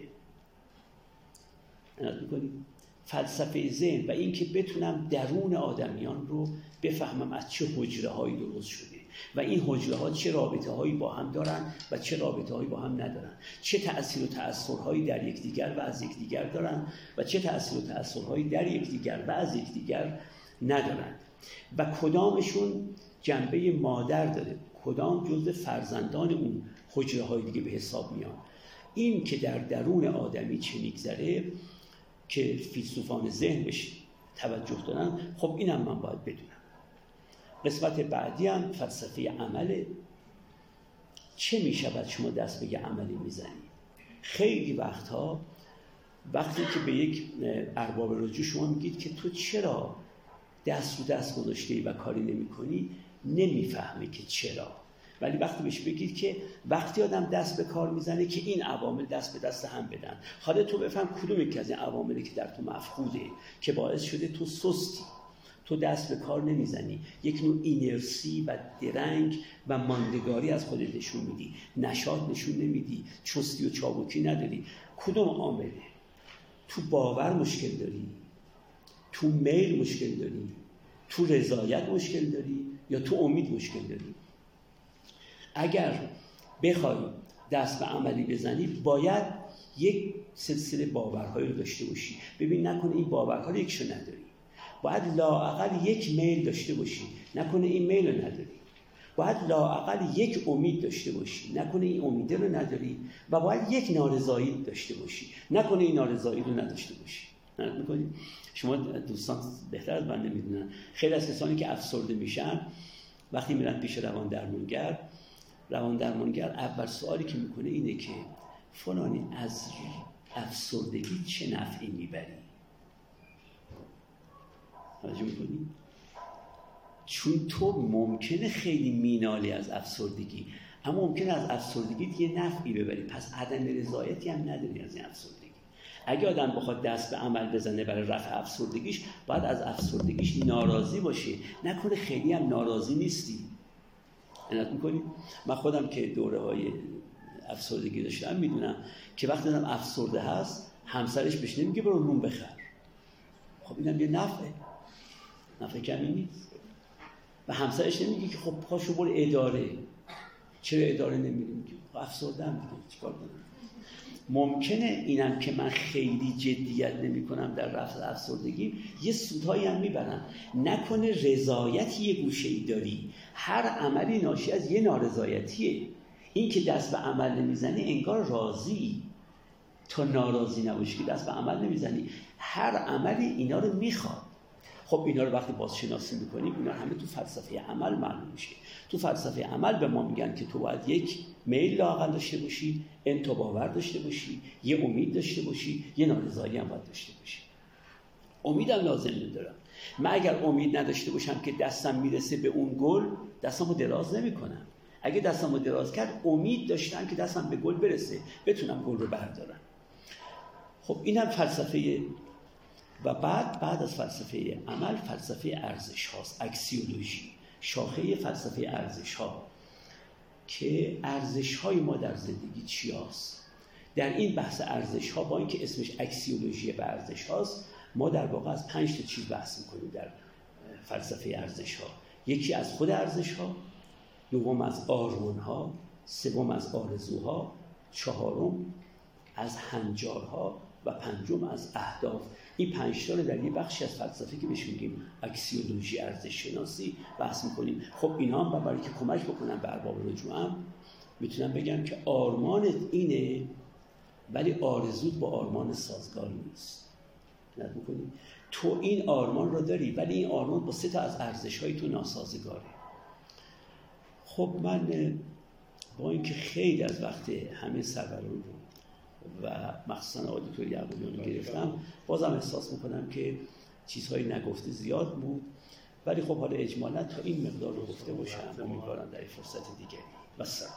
فلسفه ذهن و این که بتونم درون آدمیان رو بفهمم از چه حجره‌هایی درست شده و این حجره‌ها چه رابطه‌هایی با هم دارن و چه رابطه‌هایی با هم ندارن، چه تأثیر و تأثیرهایی در یکدیگر و از یکدیگر دارن و چه تأثیر و تأثیرهایی در یکدیگر و از یکدیگر ندارن و کدامشون جنبه مادر داره، کدام جزء فرزندان اون حجره‌های دیگه به حساب میان. این که در درون آدمی چه میگذره که فیلسوفان ذهن بهش توجه دارن، خب اینم من باید بدونم. قسمت بعدی هم فلسفه عمله. چه میشود شما دست به یه عملی میزنید؟ خیلی وقتها وقتی که به یک ارباب رجوع شما میگید که تو چرا دست رو دست گذاشتی و کاری نمی کنی، نمیفهمه که چرا. ولی وقتی بهش بگید که وقتی آدم دست به کار میزنه که این عوامل دست به دست هم بدن، حالا تو بفهم کدوم یکی از این عواملی که در تو مفقوده که باعث شده تو سستی، تو دست به کار نمیزنی، یک نوع اینرسی و درنگ و ماندگاری از خودت نشون میدی، نشاط نشون نمیدی، چستی و چابکی نداری. کدوم عامله؟ تو باور مشکل داری، تو میل مشکل داری، تو رضایت مشکل داری یا تو امید مشکل داری؟ اگر بخوای دست به عملی بزنی باید یک سلسله باورهایی رو داشته باشی. ببین نکنه این باورها رو یکشو نداری. باید لااقل یک میل داشته باشی، نکنه این میل رو نداری. باید لااقل یک امید داشته باشی، نکنه این امیده رو نداری. و باید یک نارضایی داشته باشی، نکنه این نارضایی رو نداشته باشی. نکنید شما دوستان بهتر از من نمیدونن، خیلی از کسانی که افسرده میشن وقتی میرن پیش روان درمانگر روان درمانگر اول سوالی که میکنه اینه که فلانی از افسردگی چه نفعی میبری؟ توجه میکنی؟ چون تو ممکنه خیلی مینالی از افسردگی، اما ممکنه از افسردگی یه نفعی ببری، پس عدم رضایتی هم نداری از این افسردگی. اگه آدم بخواد دست به عمل بزنه برای رفع افسردگیش، باید از افسردگیش ناراضی باشه، نکنه خیلی هم ناراضی نیستی. عنایت میکنی؟ من خودم که دوره‌های افسردگی داشتم میدونم که وقتی آدم افسرده هست همسرش بهش نمیگه برو نون بخر. خب اینم یه نفع کمی نیست. و همسرش نمیگه که خب پاشو برو اداره. چرا اداره نمیریم؟ خب افسرده‌ام دیگه چیکار کنم؟ ممکنه اینم که من خیلی جدیت نمی کنم در رفع افسردگی، یه سودهایی هم میبرم. نکنه رضایتی یه گوشه‌ای داری، هر عملی ناشی از یه نارضایتیه. این که دست به عمل نمیزنی انگار راضی، تا ناراضی نباشی که دست به عمل نمیزنی. هر عملی اینا رو میخواد. خب اینا رو وقتی بازشناسی میکنیم، اینا همه تو فلسفه عمل معلوم میشه. تو فلسفه عمل به ما میگن که تو باید یک میل لااقل داشته باشی، انتو باور داشته باشی، یه امید داشته باشی، یه نارضایی هم باید داشته باشی. امیدم لازم ندارم. من اگر امید نداشته باشم که دستم میرسه به اون گل، دستمو دراز نمیکنم. اگه دستمو دراز کرد، امید داشتم که دستم به گل برسه، بتونم گل رو بردارم. خب اینم فلسفه. و بعد از فلسفه عمل فلسفه ارزش هاست، اکسیولوژی، شاخه فلسفه ارزش ها، که ارزش های ما در زندگی چی هست. در این بحث ارزش ها، با اینکه اسمش اکسیولوژی به ارزش هاست، ما در واقع از 5 تا چیز بحث میکنیم در فلسفه ارزش ها. یکی از خود ارزش ها، دوم از آرمان ها، سوم از آرزوها، چهارم از هنجارها و پنجم از اهداف. این 5 تا رو در یه بخشی از فلسفه که بهش میگیم اکسیولوژی ارزش شناسی بحث میکنیم. خب اینا هم برای که کمک بکنم به ارباب رجوعم، میتونم بگم که آرمانت اینه ولی آرزوت با آرمان سازگار نیست. نت میکنی تو این آرمان رو داری ولی این آرمان با 3 تا از ارزش‌های تو ناسازگاره. خب من با اینکه خیلی از وقت همه سروران رو و مخصوصا آدیتور یعقوبیان رو گرفتم، بازم احساس میکنم که چیزهایی نگفته زیاد بود، ولی خب حالا اجمالا تا این مقدار رو گفته باشم. امیدوارم در این فرصت دیگری. والسلام.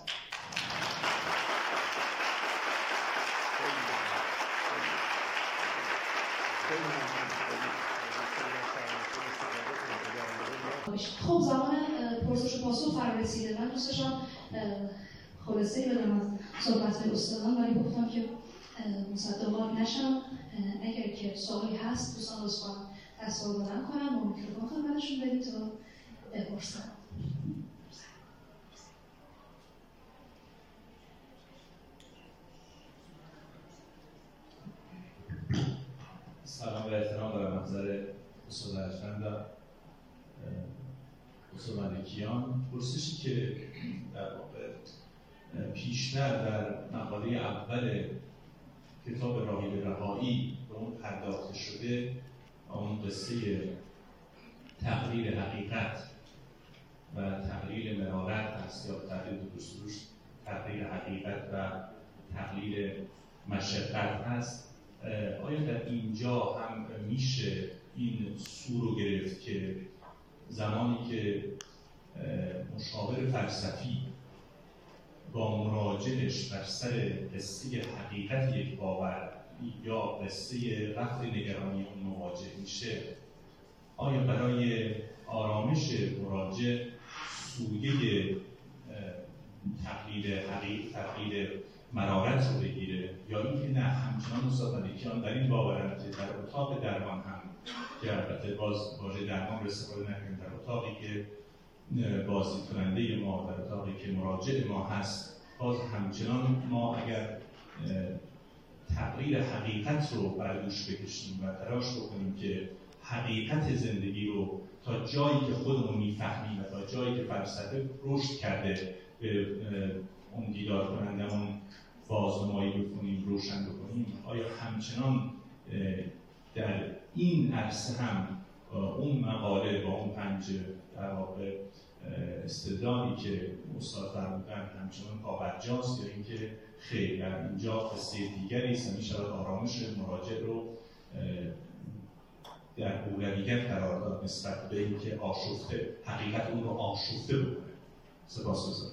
خب زمان پرسش و پاسخ فرا رسیده. من دوست داشتم خلاصه‌ای بدم از صحبت‌های استادان، ولی گفتم که مصدقات نشم. اگر که سوالی هست دوستان لطفاً دست بلند کنم و میکروفون خدمتشون بدید تا بپرسن. سلام و احترام دارم محضر استاد ارجمند و استاد ملکیان. پرسشی که در واقع پیشتر در مقاله اول کتاب راهی به رهایی به اون پرداخته شده، اون قصه تقریر حقیقت و تقلیل مرارت هست، یا تقلیل درست تقریر حقیقت و تقلیل مشقت هست. آیا در اینجا هم میشه این سو رو گرفت که زمانی که مشاور فلسفی با مراجعش بر سر قصه حقیقت یک باور یا قصه رفع نگرانی اون مواجه میشه، آیا برای آرامش مراجع سویه تقلیل مرارت رو بگیره، یا اینکه نه همچنان استاد ملکیان در این باورن که در اتاق درمان هم، که البته باز واژه درمان رو استفاده نکنیم، در اتاقی که بازدید کننده ما، در اتاقی که مراجع ما هست، باز همچنان ما اگر تقریر حقیقت رو بر دوش بکشیم و تلاش بکنیم که حقیقت زندگی رو تا جایی که خودمون میفهمیم و تا جایی که فلسفه رشد کرده به اون دیدار کنندمون بازنمایی بکنیم، روشن بکنیم، آیا همچنان در این عرصه هم اون مقاله با اون 5 در واقع استدلالی که استاد فرمودن همچنان پابرجاست یا اینکه خیر در اینجا قصه دیگری است و می‌شود آرامش مراجع رو در اولویت قرار داد نسبت به اینکه آشفته حقیقت اون رو آشفته بکنه. سپاسگزارم.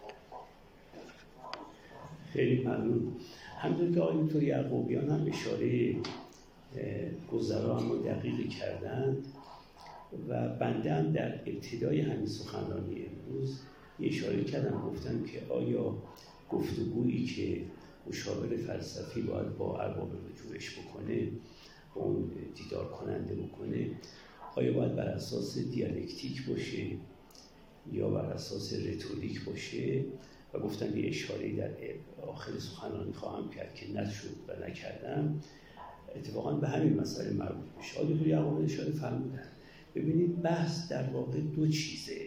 خیلی ممنون. همونطور که آقای دکتر یعقوبیان هم اشاره گذرا اما دقیقی کردند و بنده هم در ابتدای همین سخنرانی امروز اشاره کردم، گفتم که آیا گفتگویی که مشاور فلسفی باید با ارباب رجوعش بکنه، با اون دیدار کننده بکنه، آیا باید بر اساس دیالکتیک باشه یا بر اساس رتوریک باشه؟ و گفتم یه اشاره‌ای در آخر سخنرانی خواهم کرد که نشد و نکردم، اتفاقا به همین مسئله مربوط میشه. آقای دکتر یعقوبیان اشاره فرمودن. ببینید بحث در واقع دو چیزه.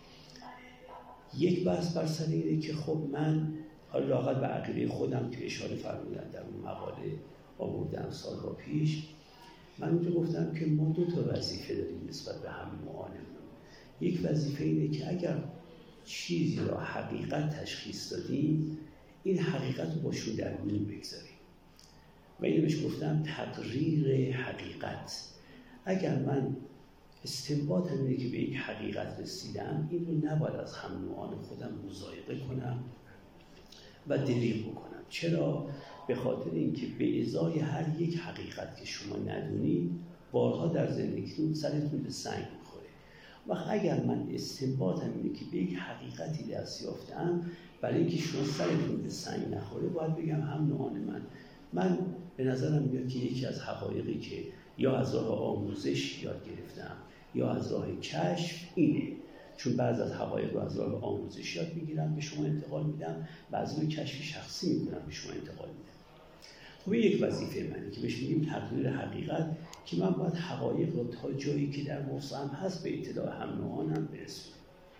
یک بحث بر سر اینه که خب من حالا لااقل به عقیده خودم که اشاره فرمودن در اون مقاله آوردم سال‌ها پیش، من اونجا گفتم که ما دو تا وظیفه داریم نسبت به هم معانمون. یک وظیفه اینه که اگر چیزی را حقیقت تشخیص دادیم، این حقیقت رو با شو در میون بگذاریم و اینو بهش گفتم تقریر حقیقت. اگر من استنباطم اینه که به یک حقیقت رسیدم، این رو نباید از هم نوعان خودم مضایقه کنم و دریغ بکنم. چرا؟ به خاطر اینکه به ازای هر یک حقیقت که شما ندونید، بارها در زندگیتون سرتون به سنگ میخوره. وقت اگر من استنباطم اینه که به یک حقیقتی دست یافتم، برای اینکه شما سرتون به سنگ نخوره، باید بگم هم نوعان من به نظرم میاد که یکی از حقایقی که یا از راه آموزش یاد گرفتم یا از راه کشف اینه. چون بعض از حقایق رو از راه آموزش یاد میگیرم به شما انتقال میدم، بعضی رو کشف شخصی میکنم به شما انتقال میدم. خب یک وظیفه منه که بهش میگیم تقریر حقیقت، که من باید حقایق رو تا جایی که در وسعم هست به اطلاع هم نوعانم برسونم.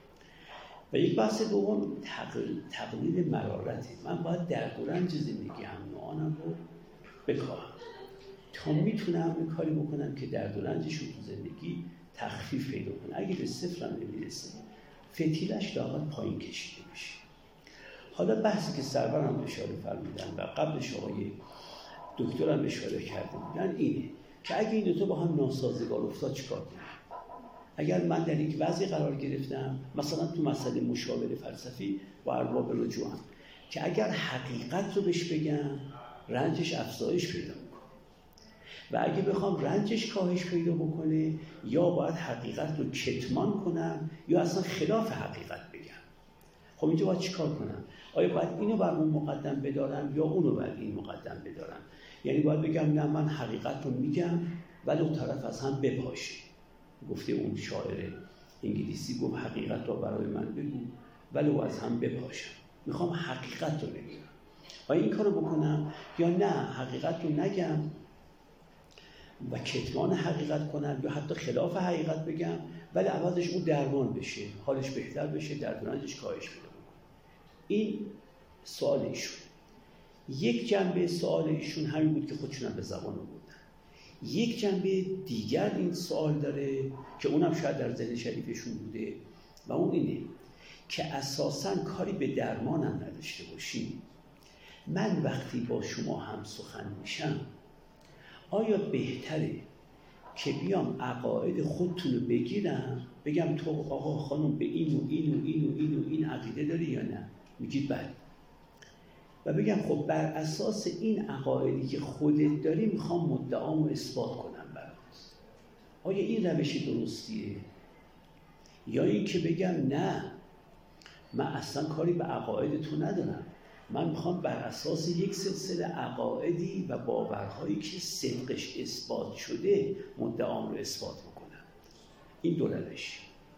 و یک بحث دوم تقلید مرارته. من باید درد و رنج زندگی هم نوعانم رو بکاهم تا میتونم این کاری بکنم که درد و رنجش رو تو زندگی تخفیف پیدا کنه. اگه به صفر هم نمیرسه، فتیلش لااقل پایین کشیده بشه. حالا بحثی که سرورم اشاره فرمودن و قبلش آقای دکترم اشاره کرده بودن اینه که اگه این دوتا با هم ناسازگار افتاد چیکار کنم؟ اگر من در یک وضعی قرار گرفتم، مثلا تو مسئله مشاور فلسفی با ارباب رجوعم، که اگر حقیقت رو بهش بگم رنجش افزایش پیدا میکنه و اگه بخوام رنجش کاهش پیدا بکنه، یا باید حقیقت رو کتمان کنم یا اصلا خلاف حقیقت بگم. خب اینجا باید چیکار کنم؟ آیا باید اینو بر اون مقدم بدارم یا اونو بر این مقدم بدارم؟ یعنی باید بگم نه من حقیقت رو میگم ولی اون طرف از هم بپاشه. گفته اون شاعر انگلیسی گفت حقیقت رو برای من بگو ولی او از هم بپاشم. میخوام حقیقت رو بگم. آیا این کارو بکنم یا نه حقیقت رو نگم و کتمان حقیقت کنم یا حتی خلاف حقیقت بگم ولی عوضش اون درمان بشه، حالش بهتر بشه، درد و رنجش کاهش پیدا بکنه. این سوال ایشون. یک جنبه سوال ایشون همین بود که خودشون هم به زبان آوردن. یک جنبه دیگر این سوال داره که اونم شاید در ذهن شریفشون بوده و اون اینه که اساساً کاری به درمانم نداشته باشیم. من وقتی با شما هم سخن میشم، آیا بهتره که بیام عقاید خودتون رو بگیرم، بگم تو آقا خانم به این و این و این و این و این عقیده داری یا نه؟ میگید بله. و بگم خب بر اساس این عقایدی که خودت داری میخوام مدعامو اثبات کنم برات. آیا این روش درستیه؟ یا این که بگم نه من اصلا کاری به عقاید تو ندارم، من میخوام بر اساس یک سلسله عقایدی و باورهایی که صدقش اثبات شده مدعام رو اثبات بکنم. این دو روش.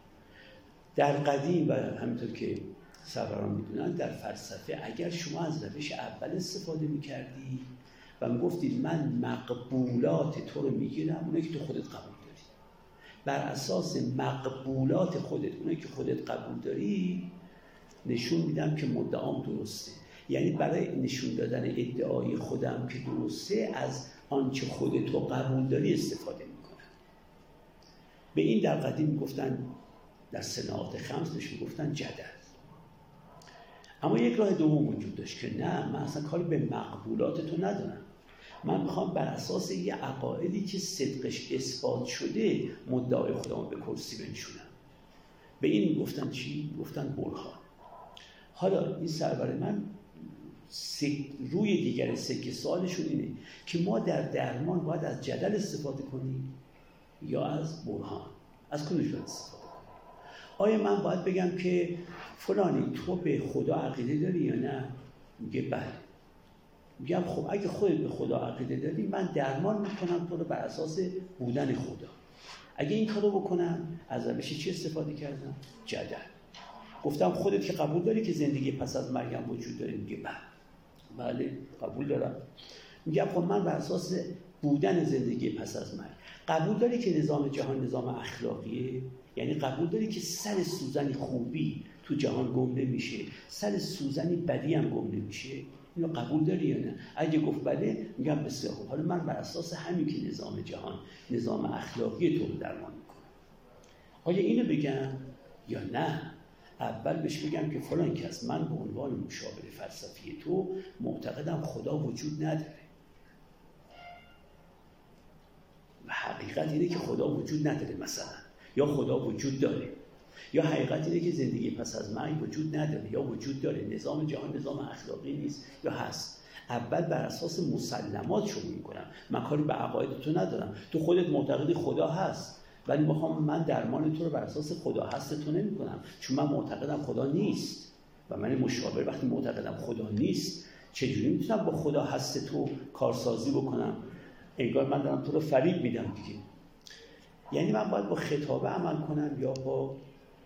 در قدیم و همینطور که سروران میدونن در فلسفه اگر شما از روش اول استفاده میکردی و میگفتید من مقبولات تو رو میگیرم، اونایی که تو خودت قبول داری، بر اساس مقبولات خودت، اونایی که خودت قبول داری، نشون میدم که مدعام درسته. یعنی برای نشون دادن ادعای خودم که درسته از آنچه خودت رو قبول داری استفاده میکنم. به این در قدیم میگفتن در صناعات خمس بهش میگفتن جدل. اما یک راه دوم وجود داشت که نه، من اصلا کاری به مقبولات تو ندارم، من میخوام بر اساس یه عقایدی که صدقش اثبات شده مدعای خودمو به کرسی بنشونم. به این میگفتن چی؟ میگفتن برهان. حالا این سرور من روی دیگر سکه سوالشون اینه که ما در درمان باید از جدل استفاده کنیم یا از برهان؟ از کدومش باید استفاده کنیم؟ آیا من باید بگم که فلانی تو به خدا عقیده داری یا نه؟ میگه بله. میگم خب اگه خودت به خدا عقیده داری، من درمان میکنم تو رو بر اساس بودن خدا. اگه این کارو بکنم از روش چی استفاده کردم؟ جدل. گفتم خودت که قبول داری که زندگی پس از مرگم وجود داره؟ میگه بله قبول دارم. میگم خب من بر اساس بودن زندگی پس از مرگ، قبول داری که نظام جهان نظام اخلاقیه؟ یعنی قبول داری که سر سوزنی خوبی تو جهان گم نمیشه، سر سوزنی بدی هم گم نمیشه؟ اینو قبول داری یا نه؟ اگه گفت بله، میگم بسیار خوب، حالا من بر اساس همین که نظام جهان نظام اخلاقی تو رو درمان میکنم، آیا اینو بگم یا نه؟ اول بهش بگم که فلان کس، من به عنوان مشاور فلسفی تو معتقدم خدا وجود نداره و حقیقت اینه که خدا وجود نداره مثلا، یا خدا وجود داره، یا حقیقت اینه که زندگی پس از مرگ وجود نداره یا وجود داره، نظام جهان نظام اخلاقی نیست یا هست. اول بر اساس مسلمات شروع میکنم. من کاری به عقاید تو ندارم، تو خودت معتقدی خدا هست، ولی من درمان تو رو بر اساس خدا هست تو نمی کنم، چون من معتقدم خدا نیست و من مشاور وقتی معتقدم خدا نیست چجوری میتونم با خدا هست تو کارسازی بکنم؟ انگار من دارم تو رو فریب میدم دیگه. یعنی من باید با خطابه عمل کنم یا با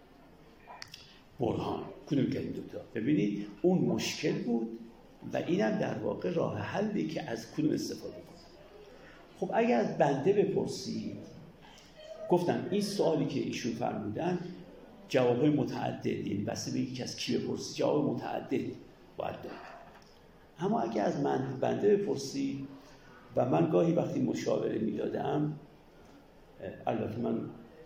برهان؟ کدوم کردیم دوتا؟ ببینید اون مشکل بود و اینم در واقع راه حلی که از کدوم استفاده کنم. خب اگر از بنده بپرسید، گفتم این سوالی که ایشون فرمودن جوابهای متعددی، بسته به اینکه از کی بپرسی جواب متعدد باید داره. اما اگر از بنده بپرسی و من گاهی وقتی مشاوره میدادم، البته من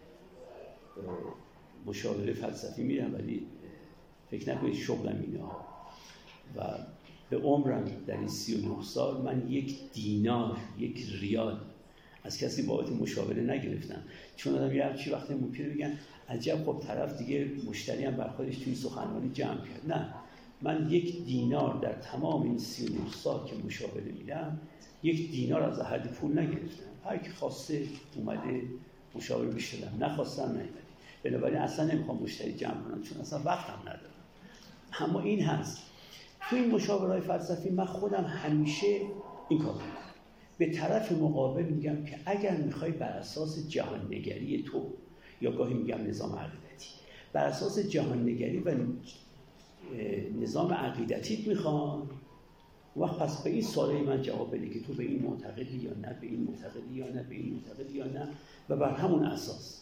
مشاوره فلسفی میرم ولی فکر نکنید شغلم اینه ها، و به عمرم در این 39 سال من 1 دینار 1 ریال از کسی بابت مشاوره نگرفتم. چون آدم یه همچی وقتی ممکنه بگن عجب خب طرف دیگه مشتری هم بر خودش توی سخنرانی جمع کرد. نه، من 1 دینار در تمام این 39 سال که مشاوره میدم 1 دینار از احد پول نگرفتم. هر کی خواسته اومده مشاوره بشدم، نخواستم نیومدی. بنابراین اصلا نمیخوام مشتری جمع کنم چون اصلا وقتم ندارم. اما این هست تو این مشاورهای فلسفی من خودم همیشه این کار میکنم. به طرف مقابل میگم که اگر میخوای بر اساس جهان نگری تو، یا گاهی میگم نظام عقیدتی، بر اساس جهان نگری و نظام عقیدتیت میخوان، وقت پس به این سوالی من جواب بده که تو به این معتقدی یا نه، به این معتقدی یا نه، به این معتقدی یا نه، و بر همون اساس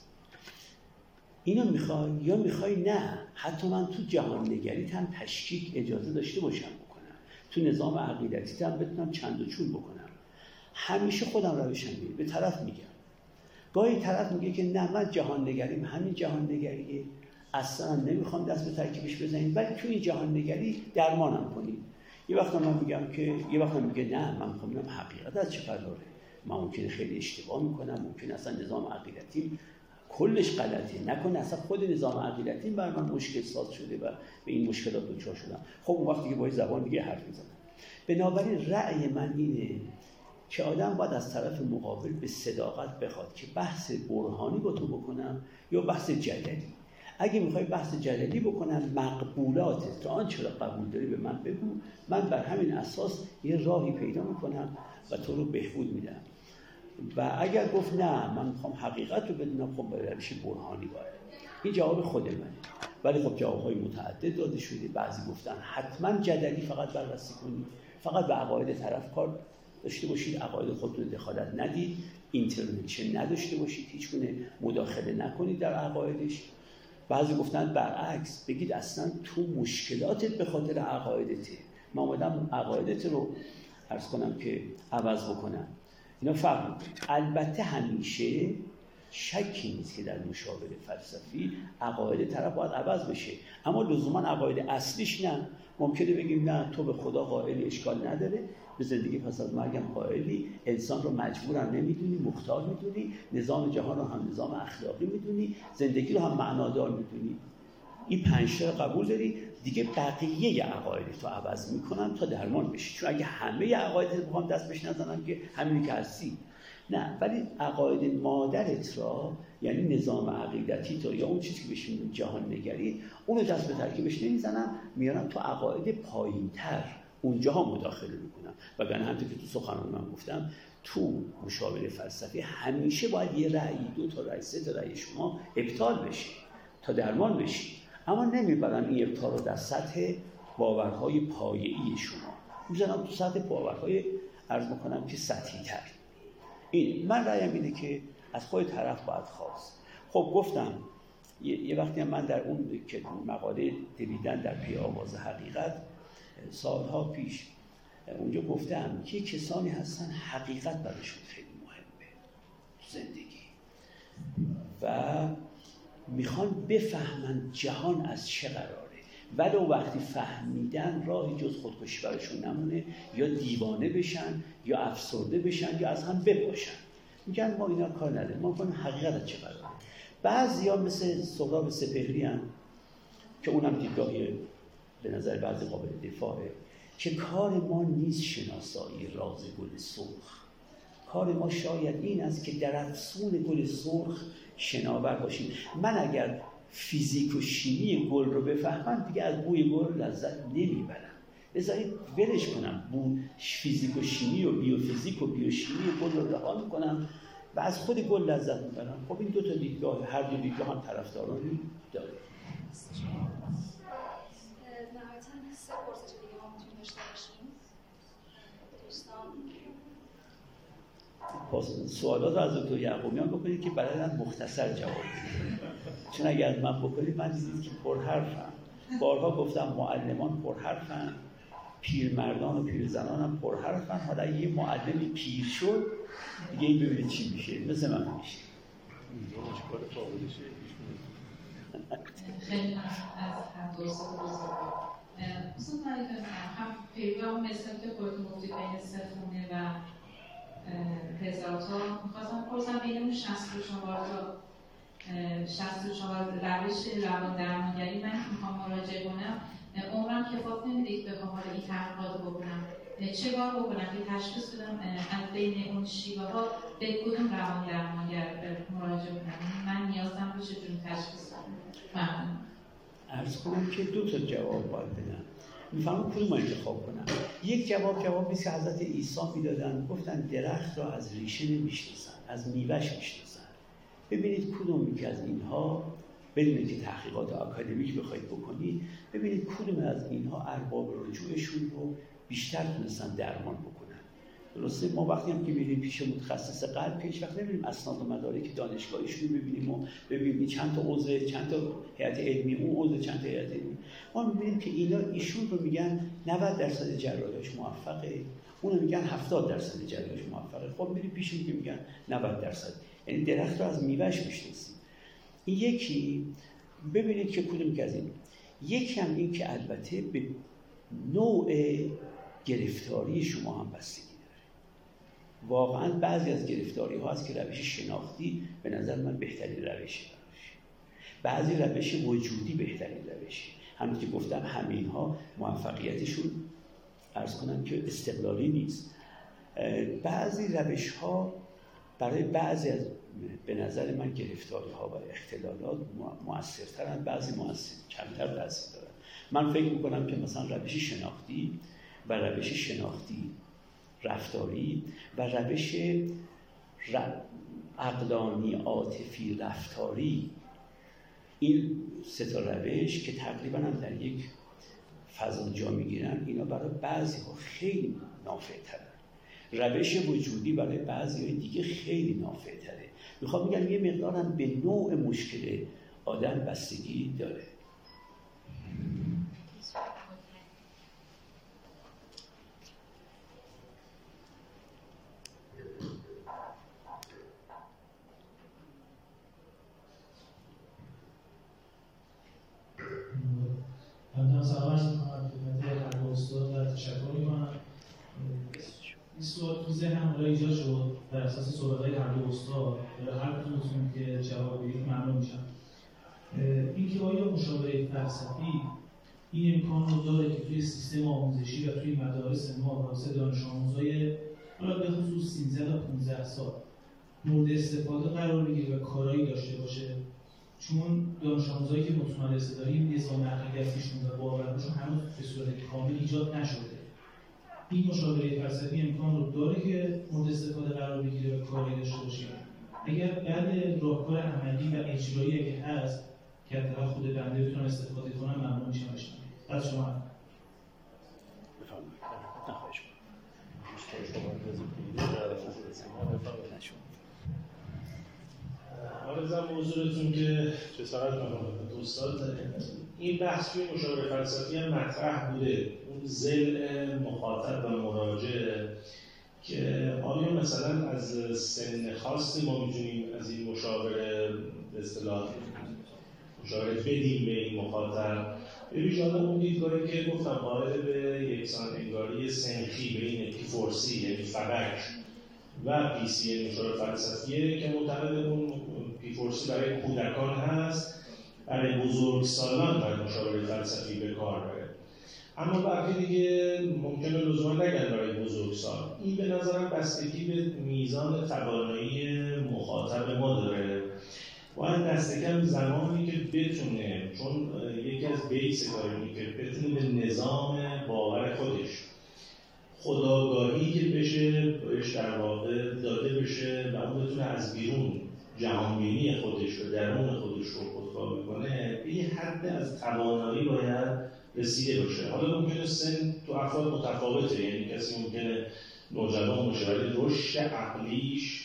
اینو میخوای یا میخوای نه حتی من تو جهان نگریت هم تشکیک اجازه داشته باشم بکنم، تو نظام عقیدتیت هم بتونم چند و چون بکنم. همیشه خودم روشم میگم، به طرف میگم. گاهی طرف میگه که نه من جهان نگریم همین جهان نگریه، اصلا نمیخوام دست به ترکیبش بزنیم، ولی تو این جهان نگری درمانم کنیم. یه وقتا من میگم که یه وقتا میگه نه من میخوام ببینم حقیقت از چه قراره، من ممکنه خیلی اشتباه میکنم، ممکنه اصلا نظام عقیدتیم کلش غلطه، نکنه اصلا خود نظام عقیدتی بر من مشکل ساز شده و به این مشکلات دچار شدم. خب اون وقتی که با زبان دیگه حرف میزنم. بنابراین رأی من اینه که آدم باید از طرف مقابل به صداقت بخواد که بحث برهانی با تو بکنم یا بحث جدلی. اگه میخوای بحث جدلی بکنم، مقبولاتت، تو آنچه را قبول داری به من بگو، من بر همین اساس یه راهی پیدا میکنم و تو رو بهبود میدم. و اگر گفت نه من میخوام حقیقت رو بدونم، خب باید روش برهانی باید. این جواب خود منه. ولی خب جوابهای متعدد داده شده. بعضی گفتن حتما جدلی فقط بررسی کنید، فقط به عقاید طرف کار داشته باشید، عقاید خودتون دخالت ندید، اینترونشن نداشته باشید، هیچ گونه مداخله نکنید در عقایدش. بعضی گفتن برعکس، بگید اصلا تو مشکلاتت به خاطر عقایدته، من اومدم عقایدت رو عرض کنم که عوض بکنم. اینا فرق می‌کنه. البته همیشه شکی نیست که در مشاوره فلسفی عقاید طرف باید عوض بشه، اما لزوما عقاید اصلیش نه. ممکنه بگیم نه تو به خدا قائلی، اشکال نداره، به زندگی پس از مرگم قائلی، انسان رو مجبورم نمیدونی، مختار میدونی، نظام جهان رو هم نظام اخلاقی میدونی، زندگی رو هم معنادار میدونی. این 5 تا قبول داری، دیگه بقیه عقایدت رو عوض میکنن تا درمان بشی. چون اگه همه عقایدت رو بخوام دست بهش نزنم که همینی که هستی، نه، ولی عقاید مادرت را، یعنی نظام عقیدتی تو یا اون چیزی که بهش میگن جهان نگری، اون رو دست به ترکیبش نمیزنم، میارم تو عقاید پایین‌تر، اونجاها مداخله میکنم. وگرنه همونطور که تو سخنرانی من گفتم، تو مشاوره فلسفی همیشه باید یه رأی، 2 تا رأی، 3 تا رأی شما ابطال بشه تا درمان بشی. اما نمیبرم این ابطال رو در سطح باورهای پایه‌ای شما، میذارم تو سطح باورهای عرض میکنم که سطحی تر. این من رأیم اینه که از خود طرف باید خواست. خب گفتم یه وقتی هم من در اون که مقاله دویدن در پی آواز حقیقت سالها پیش اونجا گفتم که کسانی هستن حقیقت براشون خیلی مهمه زندگی و میخوان بفهمن جهان از چه قراره، ولو وقتی فهمیدن راهی جز خودکشی براشون نمونه، یا دیوانه بشن یا افسرده بشن یا از هم بپاشن. میگن ما اینا کار نداریم، ما کنیم حقیقت از چه قراره. بعضیا مثل سهراب سپهری هم که اونم دیدگاهی به نظر بعضی قابل دفاعه که کار ما نیست شناسایی راز گل سرخ، کار ما شاید این است که در افسون گل سرخ شناور باشیم. من اگر فیزیک و شیمی گل رو بفهمم دیگه از بوی گل لذت نمیبرم، بذارید ولش کنم، فیزیک و شیمی و بیوفیزیک و بیوشیمی گل رو رها میکنم و از خود گل لذت میبرم. خب این 2 تا دیدگاه، هر 2 دیدگاه هم طرفدارانی داره. نهایتاً 3 پرسش دیگه ما میتونیم داشته باشیم. دوستان سوالات رو از دکتر یعقوبیان بکنید که برای مختصر جواب بدید، چون اگر من بکنید من دیدید که پرحرفم. بارها گفتم معلمان پرحرفن، پیرمردان و پیرزنان هم پرحرفن. حالا یه معلمی پیر شد دیگه این ببینید چی میشه، مثل من میشه. خیلی از هر دوست بزرگ اصلا من هم پیروی هم مثل که خودتون گفتید بین 3 خونه و 1000 تا میخواستم پرسم بین اون 64 تا 64 روش روان درمانگری من میخوام مراجعه کنم، عمرم کفایت نمیده که بخوام حالا این تحقیقات رو بکنم. چه کار بکنم که تشخیص بدم از بین اون شیوه ها به کدوم روان درمانگر مراجعه کنم؟ من نیازم رو چجوری تشخیص بدم؟ عرض کنم که 2 تا جواب باید بدم. میفهمم کدوم انتخاب کنم. یک جوابی که حضرت عیسی میدادن، گفتن درخت را از ریشه نمیشناسن، از میوه‌اش میشناسن. ببینید کدوم که از اینها، بدون که تحقیقات آکادمیک بخواید بکنید، ببینید کدوم از اینها ارباب رجوعشون رو بیشتر تونستن درمان بکنن. درسته ما وقتی هم که میریم پیش متخصص قلب پیش وقت نمیریم اسناد و مدارک دانشگاهیشون رو ببینیم و ببینیم چند تا عضو، چند تا هیئت علمی، اون عضو چند تا هیئت علمی، ما میبینیم که ایشون رو میگن 90% جراحیش موفقه، اون رو میگن 70% جراحیش موفقه. خب میریم پیشون که میگن 90%. یعنی درخت رو از میوه‌اش میشناسیم. این یکی ببینید که کدوم که از این. یکی هم این که البته به نوع گرفتاری شما هم بستگی داره. واقعا بعضی از گرفتاری ها هست که روش شناختی به نظر من بهترین روشه، بعضی روش وجودی بهترین روشه. همون که گفتم همین ها موفقیتشون عرض کنم که استقلالی نیست. بعضی روش ها برای بعضی از به نظر من گرفتاری ها و اختلالات مؤثرترن، بعضی کمتر تاثیر دارن. من فکر میکنم که مثلا روش شناختی و روش شناختی رفتاری و روش عقلانی عاطفی رفتاری، این 3 تا روش که تقریبا هم در یک فضا جا میگیرن، اینا برای بعضی ها خیلی نافع‌ترن. روش وجودی برای بعضی های دیگه خیلی نافع‌تره. میخوام بگم یه مقدار هم به نوع مشکل آدم بستگی داره. این سوال تو ذهنم حالا ایجاد شد بر اساس صحبت‌های هر دو استاد. هر کدومتون که جواب بدید ممنون میشم. اینکه آیا مشاوره فلسفی این امکان رو داره که توی سیستم آموزشی و توی مدارس ما واسه دانش آموزای حالا به خصوص 13 تا 15 سال مورد استفاده قرار بگیره و کارایی داشته باشه؟ چون دانش آموزایی که متمرس داریم نظام عقیدتیشون و باورهاشون هنوز به صورت کامل ایجاد نشده. این مشاوره فلسفی امکان رو داره که مورد استفاده قرار بگیره و کاری داشته باشه. اگر بعد راهکار عملی و اجرایی اگه هست که حتی خود بنده بتونم استفاده کنم ممنون میشم. از شما عرضم به حضورتون که جسارت کنم استاد این بحث توی مشاوره فلسفی هم مطرح بوده، اون ضلع مخاطب و مراجع که آیا مثلا از سن خاصی ما میتونیم از این مشاوره به اصطلاح مشاوره بدیم به این مخاطب. ببینید حالا اون دیدگاهی که گفتم قائل به یکسان انگاری سنخی بین P4C یعنی فبک و PC مشاوره فلسفیه که معتقد اون P4C برای کودکان هست، برای بزرگسالان باید مشاوره فلسفی به کار بره. اما بقیه دیگه ممکنه لزوما نگن برای بزرگسال. این به نظرم بستگی به میزان توانایی مخاطب ما داره. باید دست کم زمانی که بتونه، چون یکی از بیس کاری که بتونه به نظام باور خودش خودآگاهی که بهش در واقع داده بشه و اون بتونه از بیرون جهانبینی خودش و درون خودش رو خودکار بکنه، به یه حد از توانایی باید رسیده باشه. حالا ممکنه سن تو افراد متفاوته، یعنی کسی ممکنه نوجوان باشه ولی رشد عقلیش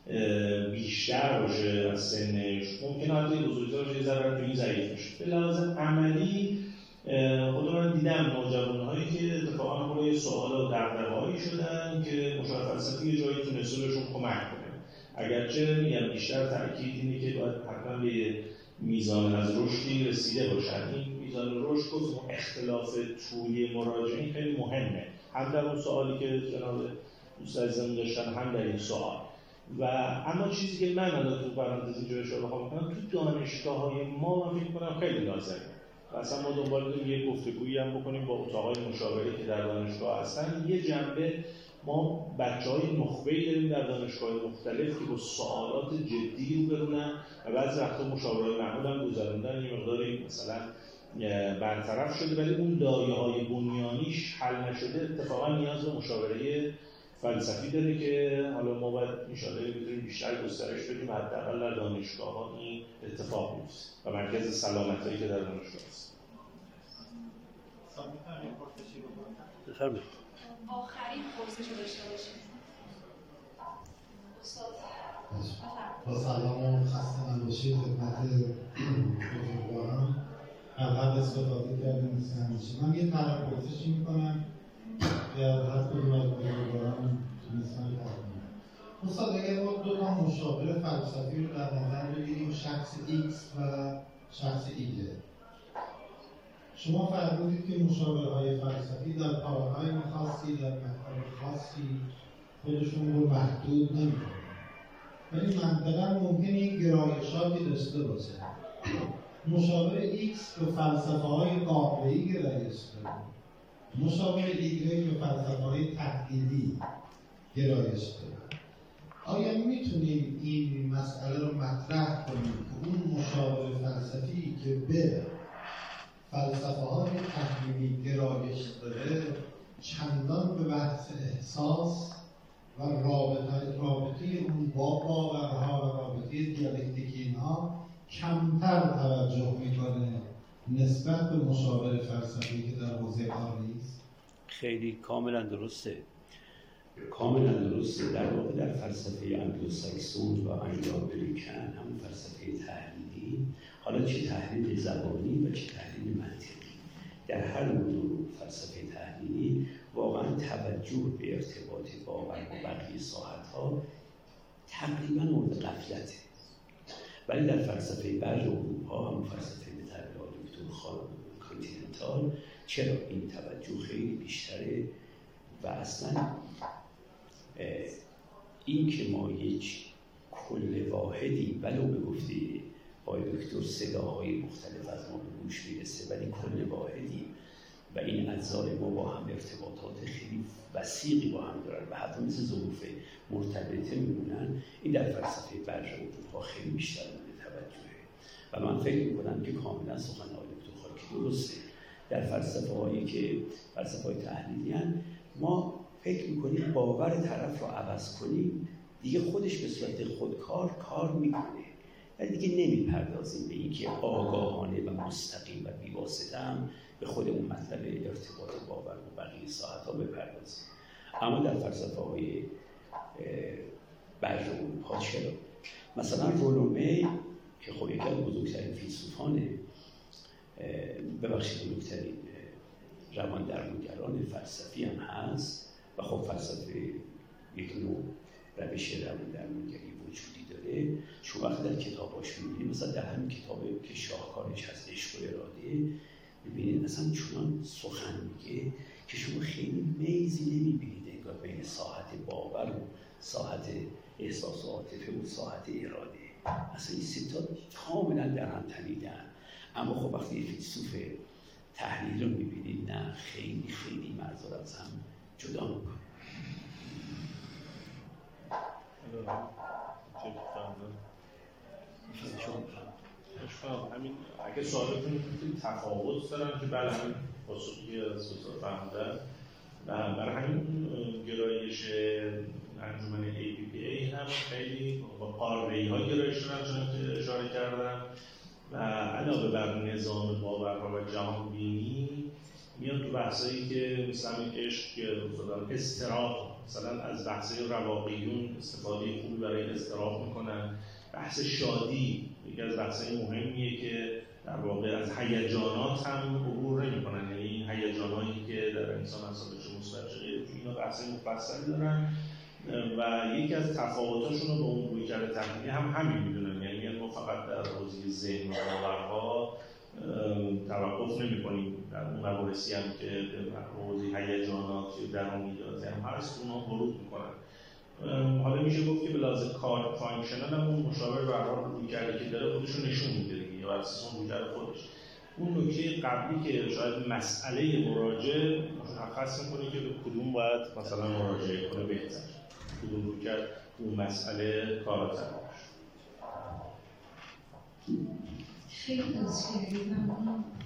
بیشتر باشه از سنش، ممکنه حتی بزرگتر باشه یه ذره تو این ضعیف باشه. به لحاظ عملی خود من دیدم نوجوان‌هایی که اتفاقا برای سوال و دغدغه‌هایی شدن که مشاوره فلسفی یه جایی تونسته بهشون کمک کنه. اگرچه میگم بیشتر تأکید اینه که باید حتما به میزان از رشدی رسیده باشن. این میزان رشد گفتم اختلاف طولی مراجعین خیلی مهمه، هم در اون سوالی که جناب دوست عزیزم داشتن هم در این سوال. و اما چیزی که من الان تو پرانتز اینجا اشاره می‌کنم تو دانشگاه‌های ما من فکر می‌کنم خیلی لازمه. و اصلا ما دنبال یه گفتگویی هم بکنیم با اتاق‌های مشاوره که در دانشگاه هستن. یه جنبه ما بچه‌های نخبه‌ای داریم در دانشگاه مختلف که با سوالات جدی روبرونن و بعضی وقتا مشاورهای معمول هم گذروندن یه مقداری مثلا برطرف شده ولی اون دایه‌های بنیانیش حل نشده. اتفاقا نیاز به مشاوره فلسفی داره که حالا ما باید انشاءالله بتونیم بیشتر گسترش بدیم، حداقل در دانشگاه‌ها این اتفاق میفته و مرکز سلامتی که در دانشگاه است. بفرمایید. آخرین پرسش رو داشته باشیم. استاد با سلام و خسته نباشید خدمت بزرگواران. اول استفاده کردیم مثل همیشه. من یه پرسشی میکنم که از هر کدوم از بزرگواران تونستن کردیم. استاد اگر ما دو تا مشاور فلسفی رو در نظر بگیریم، شخص X و شخص Y. شما فرمودید که مشاورهای فلسفی در پاراهای خاصی، در مکان خاصی خودشون رو محدود نمی‌کنن. ولی منطقاً ممکنه این گرایشاتی داشته باشه. مشاور X به فلسفه‌های قاطعی گرایش داره. مشاور Y به فلسفه‌های تحلیلی گرایش داره. آیا میتونیم این مسئله رو مطرح کنیم که اون مشاور فلسفی که به فلسفه‌های تحلیلی گرایش داره چندان به بحث احساس و رابطه اون با باورها و رابطه دیالکتیکی اینها کمتر توجه میکنه نسبت به مشاور فلسفی که در حوزه کار نیست؟ خیلی کاملا درسته. کاملا درسته. در واقع در فلسفه انگلوساکسون و انگلو امریکن همون فلسفه تحلیلی، حالا چه تحلیل زبانی و چه تحلیل منطقی، در هر موضوع فلسفه تحلیلی واقعا توجه به ارتباط باور با بقیه ساحت‌ها تقریبا مورد غفلته. ولی در فلسفه برج اروپا، همون فلسفه به تعبیر دکتر کانتیننتال، چرا این توجه خیلی بیشتره و اصلا این که ما یک کل واحدی ولو به گفته آقای دکتر صداهای مختلف از ما به گوش میرسه ولی کل واحدی و این اجزای ما با هم ارتباطات خیلی وسیقی با هم دارن و حتی مثل ظروف مرتبطه میمونن. این در فلسفه برج وجودها خیلی بیشتر مورد توجهه و من فکر میکنم که کاملا سخن آقای دکتر خاکی درسته. در فلسفه هایی که فلسفه های تحلیلی هستند ما فکر میکنیم باور طرف رو عوض کنیم دیگه خودش به صورت خودکار کار میکنه و دیگه نمیپردازیم به اینکه آگاهانه و مستقیم و بی‌واسطه هم به خود اون مطلب ارتباط باور و بقیه ساعت‌ها بپردازیم. اما در فلسفه های برج اروپا چرا؟ مثلا رولومی که خب یکی از بزرگترین فیلسوفان بزرگترین روان درمانگران فلسفی هم هست و خب فلسفه یک نوع روش روان درمانگری وجودی داره. چون وقتی در کتاباش می‌بینید مثلا در همین کتاب که شاهکارش هست عشق و اراده می‌بینید مثلا چنان سخن میگه که شما خیلی میزی نمی‌بینید انگار بین ساحت باور و ساحت احساس و عاطفه و ساحت اراده. اصلا این سه تا کاملا در هم تنیدن. اما خب وقتی یه فیلسوف تحلیل رو می‌بینید نه خیلی خیلی مرز از هم جدا می‌کنه. همین اگه سوالتون تفاوت دارن که بله همین پاسخی از استاد فهمیدن و برای همین گرایش انجمن APPA هم خیلی با پاروی‌ها گرایش دارن چون که اشاره کردم و علاوه بر نظام باورها و جهان بینی میاد تو بحثایی که مثلا عشق که استراق مثلا از بحثای رواقیون استفاده خوبی برای استراق میکنن. بحث شادی یکی از بحثای مهمیه که در واقع از هیجانات هم عبور نمی‌کنن، یعنی این هیجانایی که در انسان اصلا چه مثبت چه غیر اینا بحثای مفصلی دارن و یکی از تفاوتاشون رو با اون رویکرد تحلیلی هم همین میدونن، یعنی ما فقط در حوزه ذهن و باورها توقف نمی‌کنیم، در اون مباحثی هم که در حوزه هیجانات یا درونیات هم هست اونها ورود می‌کنن. حالا میشه گفت که به لحاظ کار فانکشنال هم اون مشاور به هر حال رویکردی که داره خودش رو نشون میده دیگه، یا بر اساس اون رویکرد خودش. اون نکته قبلی که شاید مسئله مراجعه مشخص می‌کنه که به کدوم باید مثلا مراجعه کنه بهتر، کدوم رویکرد اون مسئله کاراتر باشه. خیلی توصیه ممنونم.